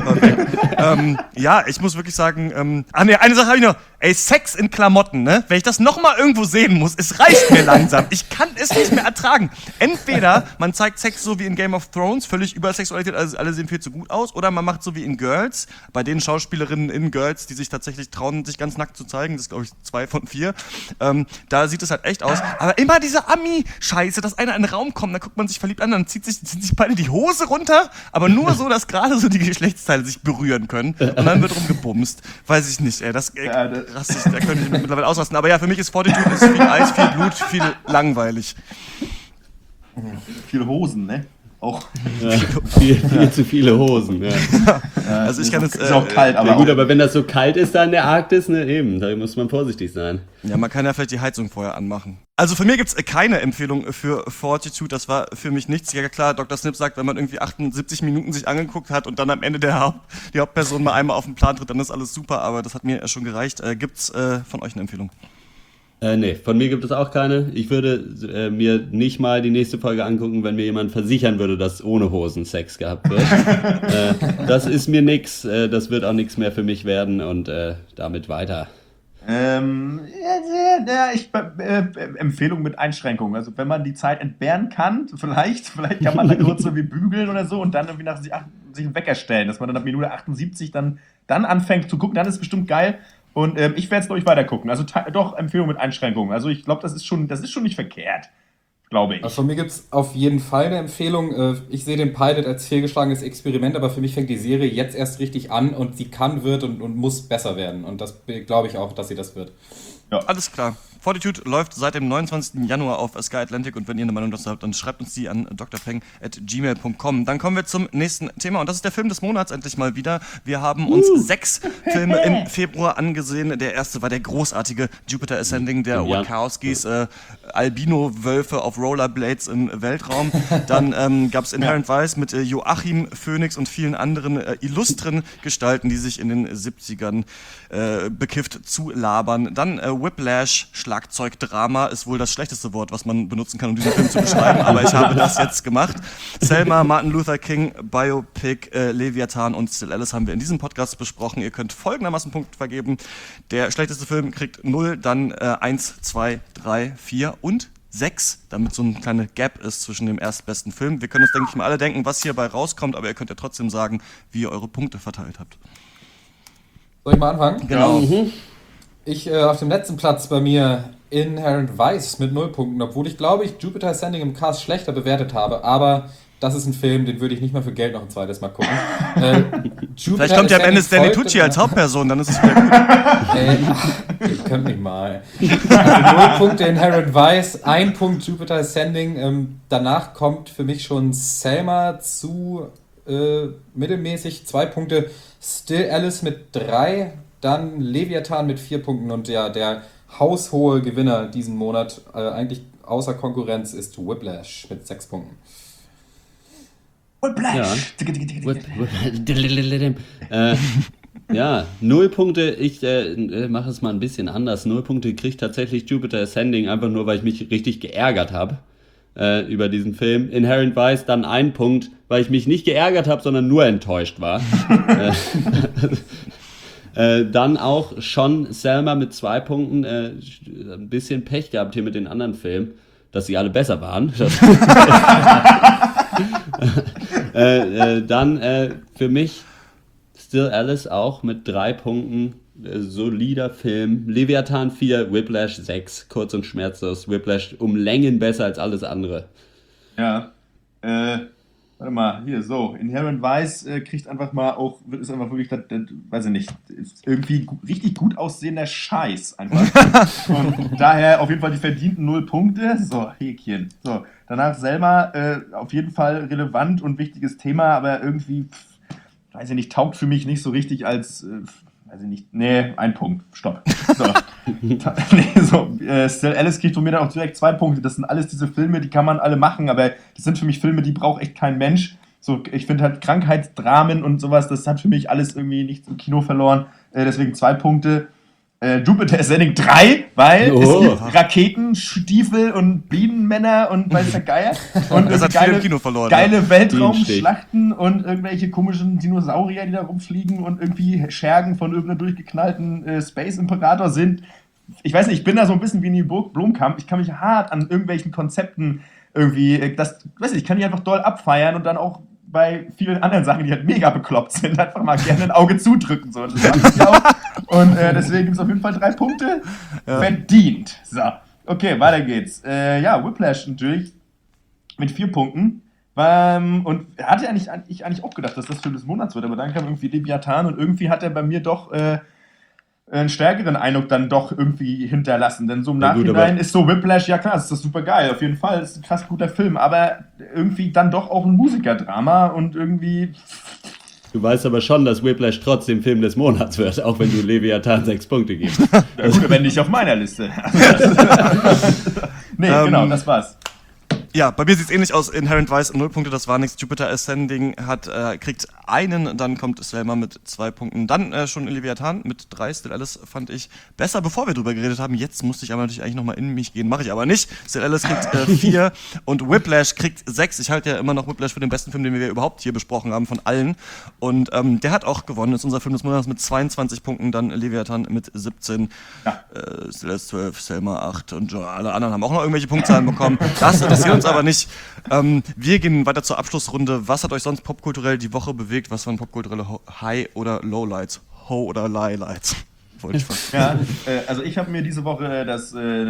[SPEAKER 4] Ja, ich muss wirklich sagen, eine Sache habe ich noch. Ey, Sex in Klamotten, ne? Wenn ich das nochmal irgendwo sehen muss, es reicht mir langsam. Ich kann es nicht mehr ertragen. Entweder man zeigt Sex so wie in Game of Thrones, völlig übersexualisiert, also alle sehen viel zu gut aus, oder man macht so wie in Girls, bei den Schauspielerinnen in Girls, die sich tatsächlich trauen, sich ganz nackt zu zeigen, das ist, glaube ich, 2 von 4, da sieht es halt echt aus. Aber immer diese Ami-Scheiße, dass einer in den Raum kommt, dann guckt man sich verliebt an, dann ziehen sich beide die Hose runter, aber nur so, dass gerade so die Geschlechtsteile sich berühren können und dann wird rumgebumst. Weiß ich nicht, ey, da könnte ich mittlerweile ausrasten. Aber ja, für mich ist Fortitude viel Eis, viel Blut, viel langweilig.
[SPEAKER 2] Viel Hosen, ne? Auch.
[SPEAKER 1] Ja, viel zu viele Hosen, ja.
[SPEAKER 4] Also ich kann es.
[SPEAKER 2] Ist auch kalt, aber.
[SPEAKER 1] Ja gut, aber wenn das so kalt ist da in der Arktis, ne, eben, da muss man vorsichtig sein.
[SPEAKER 4] Ja, man kann ja vielleicht die Heizung vorher anmachen. Also für mich gibt es keine Empfehlung für Fortitude, das war für mich nichts. Ja klar, Dr. Snip sagt, wenn man irgendwie 78 Minuten sich angeguckt hat und dann am Ende die Hauptperson mal einmal auf den Plan tritt, dann ist alles super, aber das hat mir schon gereicht. Gibt's von euch eine Empfehlung?
[SPEAKER 1] Nee, von mir gibt es auch keine. Ich würde mir nicht mal die nächste Folge angucken, wenn mir jemand versichern würde, dass ohne Hosen Sex gehabt wird. Das ist mir nix, das wird auch nichts mehr für mich werden und damit weiter.
[SPEAKER 2] Empfehlung mit Einschränkungen. Also wenn man die Zeit entbehren kann, vielleicht kann man da kurz so wie bügeln oder so und dann irgendwie sich einen Wecker stellen, dass man dann ab Minute 78 dann anfängt zu gucken, dann ist es bestimmt geil. Und ich werde es, glaube ich, weiter gucken. Also doch Empfehlung mit Einschränkungen. Also ich glaube, das ist schon nicht verkehrt, glaube ich.
[SPEAKER 5] Also von mir gibt es auf jeden Fall eine Empfehlung. Ich sehe den Pilot als fehlgeschlagenes Experiment, aber für mich fängt die Serie jetzt erst richtig an und sie wird und muss besser werden. Und das glaube ich auch, dass sie das wird.
[SPEAKER 4] Ja. Alles klar. Fortitude läuft seit dem 29. Januar auf Sky Atlantic und wenn ihr eine Meinung dazu habt, dann schreibt uns die an drpeng@gmail.com. Dann kommen wir zum nächsten Thema und das ist der Film des Monats endlich mal wieder. Wir haben uns 6 Filme im Februar angesehen. Der erste war der großartige Jupiter Ascending der Wachowskis, Albino-Wölfe auf Rollerblades im Weltraum. Dann gab es Inherent Vice mit Joachim Phoenix und vielen anderen illustren Gestalten, die sich in den 70ern bekifft zulabern. Dann Whiplash, Schlagzeugdrama ist wohl das schlechteste Wort, was man benutzen kann, um diesen Film zu beschreiben, aber ich habe das jetzt gemacht. Selma, Martin Luther King, Biopic, Leviathan und Still Alice haben wir in diesem Podcast besprochen. Ihr könnt folgendermaßen Punkte vergeben. Der schlechteste Film kriegt 0, dann 1, 2, 3, 4 und 6, damit so ein kleiner Gap ist zwischen dem erstbesten Film. Wir können uns, denke ich mal, alle denken, was hierbei rauskommt, aber ihr könnt ja trotzdem sagen, wie ihr eure Punkte verteilt habt.
[SPEAKER 5] Soll ich mal anfangen?
[SPEAKER 4] Genau.
[SPEAKER 5] Ich auf dem letzten Platz bei mir Inherent Vice mit 0 Punkten, obwohl ich glaube, ich Jupiter Ascending im Cast schlechter bewertet habe, aber das ist ein Film, den würde ich nicht mal für Geld noch ein zweites Mal gucken.
[SPEAKER 4] Vielleicht kommt ja am Ende Stanley Tucci als Hauptperson, dann ist es wieder gut.
[SPEAKER 5] Ihr könnt mich mal. Also 0 Punkte Inherent Vice, 1 Punkt Jupiter Ascending. Danach kommt für mich schon Selma zu mittelmäßig, 2 Punkte Still Alice mit 3, dann Leviathan mit 4 Punkten und der haushohe Gewinner diesen Monat, eigentlich außer Konkurrenz, ist Whiplash mit 6 Punkten.
[SPEAKER 1] Ja, 0 Punkte, ich mache es mal ein bisschen anders. 0 Punkte kriegt tatsächlich Jupiter Ascending, einfach nur, weil ich mich richtig geärgert habe über diesen Film. Inherent Vice dann 1 Punkt, weil ich mich nicht geärgert habe, sondern nur enttäuscht war. Dann auch schon Selma mit 2 Punkten, ein bisschen Pech gehabt hier mit den anderen Filmen, dass sie alle besser waren. Dann für mich Still Alice auch mit 3 Punkten, solider Film. Leviathan 4, Whiplash 6, kurz und schmerzlos. Whiplash um Längen besser als alles andere.
[SPEAKER 2] Ja, warte mal, hier, so, Inherent Vice kriegt einfach mal auch, ist einfach wirklich, weiß ich nicht, ist irgendwie richtig gut aussehender Scheiß einfach. Und daher auf jeden Fall die verdienten 0 Punkte. So, Häkchen. So, danach Selma, auf jeden Fall relevant und wichtiges Thema, aber irgendwie, weiß ich nicht, taugt für mich nicht so richtig als, weiß ich nicht, 1 Punkt, stopp. So. Still Alice kriegt von mir dann auch direkt 2 Punkte. Das sind alles diese Filme, die kann man alle machen, aber das sind für mich Filme, die braucht echt kein Mensch. So, ich finde halt Krankheitsdramen und sowas, das hat für mich alles irgendwie nichts im Kino verloren. Deswegen 2 Punkte. Jupiter Ascending 3, weil es gibt Raketen, Stiefel und Bienenmänner und weiß der Geier. Und
[SPEAKER 4] das hat viel im Kino verloren.
[SPEAKER 2] Geile Weltraumschlachten und irgendwelche komischen Dinosaurier, die da rumfliegen und irgendwie Schergen von irgendeinem durchgeknallten Space Imperator sind. Ich weiß nicht, ich bin da so ein bisschen wie Neil Blomkamp. Ich kann mich hart an irgendwelchen Konzepten irgendwie, ich kann die einfach doll abfeiern und dann auch bei vielen anderen Sachen, die halt mega bekloppt sind, einfach mal gerne ein Auge zudrücken. So. Das mache ich auch. Und deswegen gibt es auf jeden Fall 3 Punkte. Ja. Verdient. So, okay, weiter geht's. Whiplash natürlich mit 4 Punkten. Und hatte ich eigentlich auch gedacht, dass das Film des Monats wird, aber dann kam irgendwie Leviathan und irgendwie hat er bei mir doch einen stärkeren Eindruck dann doch irgendwie hinterlassen. Denn so im Nachhinein ist so Whiplash, ja klar, ist das super geil, auf jeden Fall, ist ein krass guter Film, aber irgendwie dann doch auch ein Musikerdrama und irgendwie...
[SPEAKER 1] Du weißt aber schon, dass Whiplash trotzdem Film des Monats wird, auch wenn du Leviathan 6 Punkte gibst.
[SPEAKER 2] Ja gut, wenn nicht auf meiner Liste. Genau, das war's.
[SPEAKER 4] Ja, bei mir sieht es ähnlich aus. Inherent Vice 0 Punkte, das war nichts. Jupiter Ascending kriegt 1, dann kommt Selma mit 2 Punkten. Dann schon Leviathan mit 3. Still Alice fand ich besser, bevor wir drüber geredet haben. Jetzt musste ich aber natürlich eigentlich nochmal in mich gehen. Mache ich aber nicht. Still Alice kriegt 4 und Whiplash kriegt 6. Ich halte ja immer noch Whiplash für den besten Film, den wir überhaupt hier besprochen haben von allen. Und der hat auch gewonnen. Das ist unser Film des Monats mit 22 Punkten. Dann Leviathan mit 17. Ja. Still Alice 12, Selma 8 und alle anderen haben auch noch irgendwelche Punktzahlen bekommen. Das interessiert uns aber nicht. Wir gehen weiter zur Abschlussrunde. Was hat euch sonst popkulturell die Woche bewegt? Was waren popkulturelle High- oder Lowlights? Ho- oder Lowlights?
[SPEAKER 2] Ja, also ich habe mir diese Woche das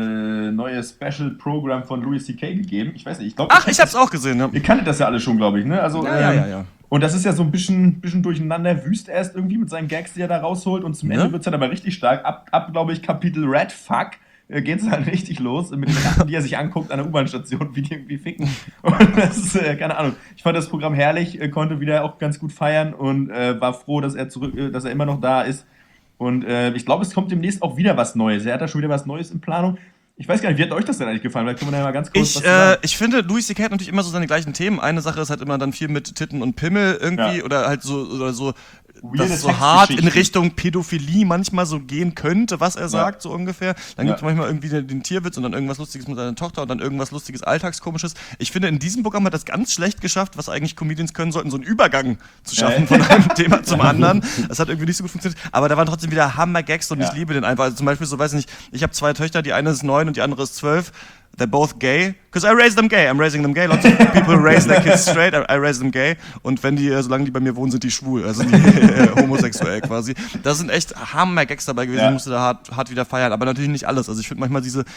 [SPEAKER 2] neue Special-Programm von Louis C.K. gegeben. Ich weiß nicht, ich glaube...
[SPEAKER 4] Ach, ich hab's auch gesehen. Ja.
[SPEAKER 2] Ihr kanntet das ja alle schon, glaube ich, ne? Also,
[SPEAKER 4] ja.
[SPEAKER 2] Und das ist ja so ein bisschen durcheinander wüst erst irgendwie mit seinen Gags, die er da rausholt. Und zum Ende wird es dann aber richtig stark. Ab glaube ich, Kapitel Red Fuck geht es halt richtig los mit den Sachen, die er sich anguckt an der U-Bahn-Station, wie die irgendwie ficken. Und das ist, keine Ahnung. Ich fand das Programm herrlich, konnte wieder auch ganz gut feiern und war froh, dass er immer noch da ist. Und ich glaube, es kommt demnächst auch wieder was Neues. Er hat da schon wieder was Neues in Planung. Ich weiß gar nicht, wie hat euch das denn eigentlich gefallen? Vielleicht können wir da mal ganz kurz was sagen.
[SPEAKER 4] Ich finde, Louis C.K. hat natürlich immer so seine gleichen Themen. Eine Sache ist halt immer dann viel mit Titten und Pimmel irgendwie oder halt so dass es so hart in Richtung Pädophilie manchmal so gehen könnte, was er sagt, so ungefähr. Dann gibt es manchmal irgendwie den Tierwitz und dann irgendwas Lustiges mit seiner Tochter und dann irgendwas Lustiges, Alltagskomisches. Ich finde, in diesem Programm hat das ganz schlecht geschafft, was eigentlich Comedians können sollten, so einen Übergang zu schaffen von einem Thema zum anderen. Das hat irgendwie nicht so gut funktioniert. Aber da waren trotzdem wieder Hammer-Gags und ich liebe den einfach. Also zum Beispiel so, weiß ich nicht, ich habe 2 Töchter, die eine ist 9 und die andere ist 12. They're both gay, because I raise them gay. I'm raising them gay. Lots of people raise their kids straight. I raise them gay. Und wenn solange die bei mir wohnen, sind die schwul. Also die homosexuell quasi. Da sind echt Hammer-Gags dabei gewesen. Ich musste da hart wieder feiern. Aber natürlich nicht alles. Also ich finde manchmal diese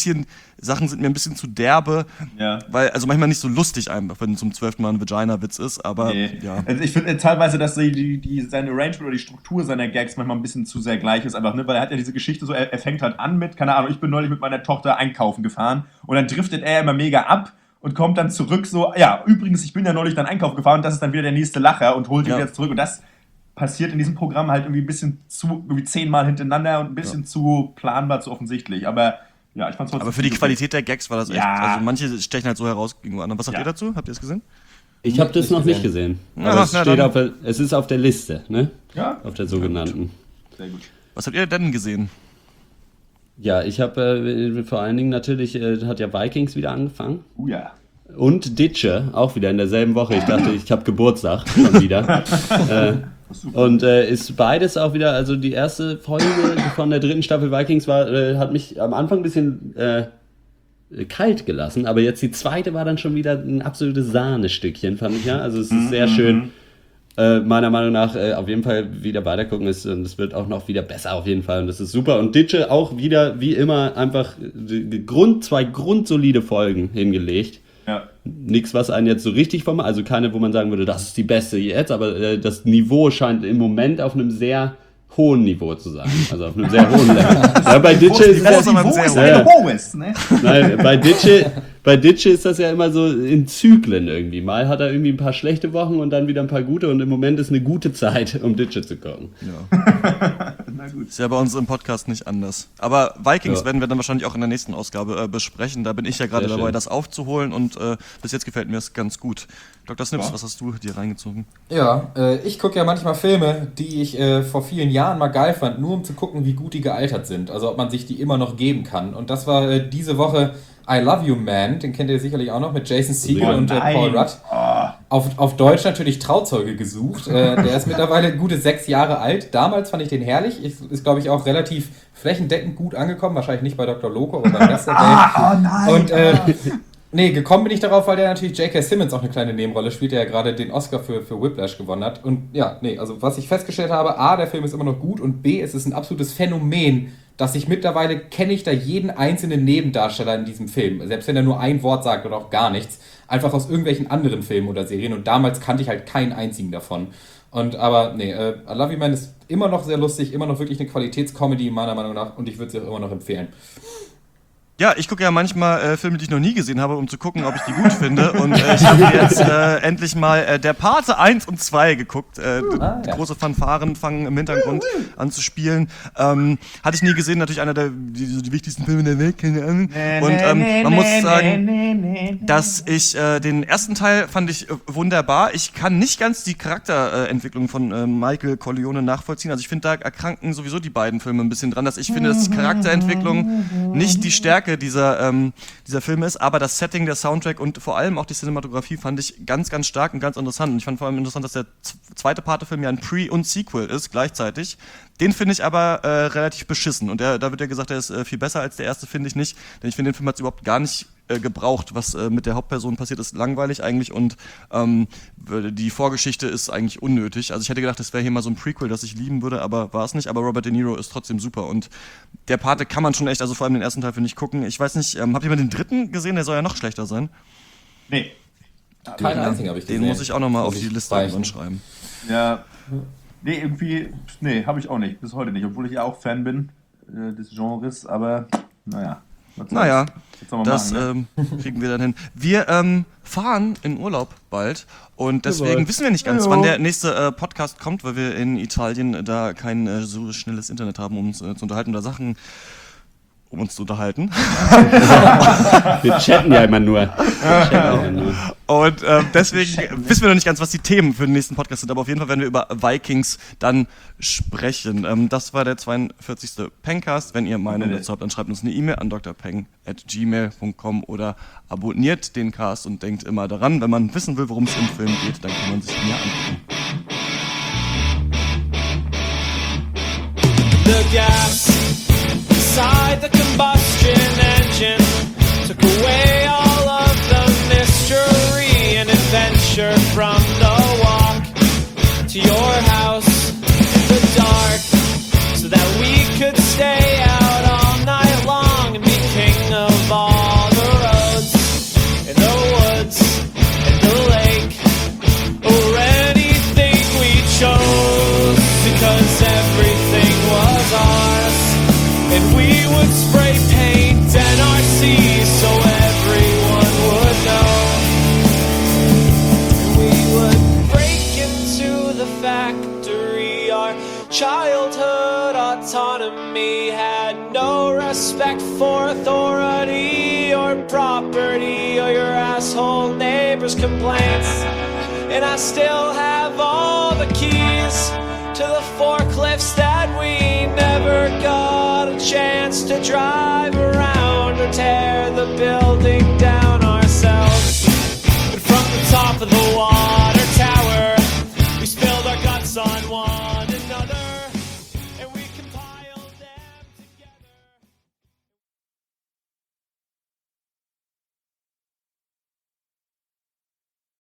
[SPEAKER 4] Sachen sind mir ein bisschen zu derbe. Ja. Weil, also manchmal nicht so lustig einfach, wenn zum 12. Mal ein Vagina-Witz ist. Aber ja.
[SPEAKER 2] Also ich finde teilweise, dass seine Arrangement oder die Struktur seiner Gags manchmal ein bisschen zu sehr gleich ist. Einfach, ne? Weil er hat ja diese Geschichte so, er fängt halt an mit, keine Ahnung, ich bin neulich mit meiner Tochter einkaufen gefahren. Und dann driftet er immer mega ab und kommt dann zurück so, ja, übrigens, ich bin ja neulich dann einkaufen gefahren und das ist dann wieder der nächste Lacher und holt ihn wieder zurück. Und das passiert in diesem Programm halt irgendwie ein bisschen irgendwie 10-mal hintereinander und ein bisschen zu planbar, zu offensichtlich. Aber ja, ich fand's trotzdem.
[SPEAKER 4] Aber für die Qualität der Gags war das echt, also manche stechen halt so heraus gegen andere. Was sagt ihr dazu? Habt ihr es gesehen?
[SPEAKER 1] Ich habe das noch nicht gesehen. Aber es ist auf der Liste, ne?
[SPEAKER 2] Ja.
[SPEAKER 1] Auf der sogenannten.
[SPEAKER 2] Sehr gut.
[SPEAKER 4] Was habt ihr denn gesehen?
[SPEAKER 1] Ja, ich habe vor allen Dingen natürlich, hat ja Vikings wieder angefangen.
[SPEAKER 2] Ja.
[SPEAKER 1] Und Ditsche, auch wieder in derselben Woche. Ich dachte, ich habe Geburtstag schon wieder. Und ist beides auch wieder, also die erste Folge von der 3. Staffel Vikings hat mich am Anfang ein bisschen kalt gelassen, aber jetzt die 2. war dann schon wieder ein absolutes Sahnestückchen, fand ich ja. Also es ist sehr schön. Meiner Meinung nach auf jeden Fall wieder weitergucken und es wird auch noch wieder besser auf jeden Fall und das ist super. Und Ditsche auch wieder, wie immer, einfach 2 grundsolide Folgen hingelegt.
[SPEAKER 2] Ja.
[SPEAKER 1] Nichts, was einen jetzt so richtig also keine, wo man sagen würde, das ist die beste jetzt, aber das Niveau scheint im Moment auf einem sehr hohen Niveau zu sein. Also auf einem sehr hohen Level. Ja, bei Ditsche ist das
[SPEAKER 2] hohes, ne?
[SPEAKER 1] Nein, bei Ditsche ist das ja immer so in Zyklen irgendwie. Mal hat er irgendwie ein paar schlechte Wochen und dann wieder ein paar gute und im Moment ist eine gute Zeit, um Ditsche zu gucken.
[SPEAKER 4] Ja. Na gut. Ist ja bei uns im Podcast nicht anders. Aber Vikings werden wir dann wahrscheinlich auch in der nächsten Ausgabe besprechen. Da bin ich ja gerade dabei, das aufzuholen und bis jetzt gefällt mir es ganz gut. Dr. Snips, was hast du dir reingezogen?
[SPEAKER 5] Ja, ich gucke ja manchmal Filme, die ich vor vielen Jahren mal geil fand, nur um zu gucken, wie gut die gealtert sind. Also ob man sich die immer noch geben kann. Und das war diese Woche I Love You Man, den kennt ihr sicherlich auch noch, mit Jason Segel und Paul Rudd. Auf Deutsch natürlich Trauzeuge gesucht. Der ist mittlerweile gute 6 Jahre alt. Damals fand ich den herrlich. Ist glaube ich, auch relativ flächendeckend gut angekommen. Wahrscheinlich nicht bei Dr. Loco, aber beim Rest der Welt. Und nee, gekommen bin ich darauf, weil der natürlich J.K. Simmons auch eine kleine Nebenrolle spielt, der ja gerade den Oscar für Whiplash gewonnen hat. Und ja, nee, also was ich festgestellt habe, A, der Film ist immer noch gut und B, es ist ein absolutes Phänomen, dass ich mittlerweile kenne ich da jeden einzelnen Nebendarsteller in diesem Film. Selbst wenn er nur ein Wort sagt oder auch gar nichts. Einfach aus irgendwelchen anderen Filmen oder Serien. Und damals kannte ich halt keinen einzigen davon. Aber nee, I Love You Man ist immer noch sehr lustig, immer noch wirklich eine Qualitätscomedy meiner Meinung nach. Und ich würde sie auch immer noch empfehlen.
[SPEAKER 4] Ja, ich gucke ja manchmal Filme, die ich noch nie gesehen habe, um zu gucken, ob ich die gut finde. Und ich habe jetzt endlich mal Der Pate 1 und 2 geguckt. Große Fanfaren fangen im Hintergrund an zu spielen. Hatte ich nie gesehen, natürlich einer die wichtigsten Filme der Welt, keine Ahnung. Und man muss sagen, dass ich den ersten Teil fand ich wunderbar. Ich kann nicht ganz die Charakterentwicklung von Michael Corleone nachvollziehen. Also ich finde, da erkranken sowieso die beiden Filme ein bisschen dran, dass ich finde, dass die Charakterentwicklung nicht die Stärke dieser Film ist, aber das Setting, der Soundtrack und vor allem auch die Cinematografie fand ich ganz, ganz stark und ganz interessant. Und ich fand vor allem interessant, dass der zweite Pate-Film ja ein Pre- und Sequel ist, gleichzeitig. Den finde ich aber relativ beschissen. Und da wird ja gesagt, der ist viel besser als der erste, finde ich nicht. Denn ich finde, den Film hat es überhaupt gar nicht gebraucht. Was mit der Hauptperson passiert, ist langweilig eigentlich und die Vorgeschichte ist eigentlich unnötig. Also ich hätte gedacht, das wäre hier mal so ein Prequel, das ich lieben würde, aber war es nicht. Aber Robert De Niro ist trotzdem super und der Pate kann man schon echt, also vor allem den ersten Teil, finde ich, gucken. Ich weiß nicht, habt ihr mal den dritten gesehen? Der soll ja noch schlechter sein.
[SPEAKER 2] Nee.
[SPEAKER 5] Keinen einzigen habe ich gesehen.
[SPEAKER 4] Den muss ich auch nochmal auf die Liste schreiben.
[SPEAKER 2] Ja, nee, habe ich auch nicht, bis heute nicht, obwohl ich ja auch Fan bin des Genres, aber naja.
[SPEAKER 4] Das kriegen wir dann hin. Wir fahren in Urlaub bald und deswegen wissen wir nicht ganz, wann der nächste Podcast kommt, weil wir in Italien da kein so schnelles Internet haben, um uns zu unterhalten oder Sachen um uns zu unterhalten.
[SPEAKER 1] Wir chatten ja immer nur.
[SPEAKER 4] Und deswegen wissen wir noch nicht ganz, was die Themen für den nächsten Podcast sind, aber auf jeden Fall werden wir über Vikings dann sprechen. Das war der 42. Pengcast. Wenn ihr Meinung dazu habt, dann schreibt uns eine E-Mail an drpeng@gmail.com oder abonniert den Cast und denkt immer daran, wenn man wissen will, worum es im Film geht, dann kann man sich mir angucken.
[SPEAKER 18] The gas inside the combustion engine took away all of the mystery and adventure from the walk to your house in the dark so that we could stay out all night long and be king of all the roads in the woods and the lake or anything we chose because everything was ours. And we would spray paint NRC so everyone would know. And we would break into the factory. Our childhood autonomy had no respect for authority or property or your asshole neighbor's complaints. and I still have all the keys to the forklifts that we never got a chance to drive around or tear the building down ourselves.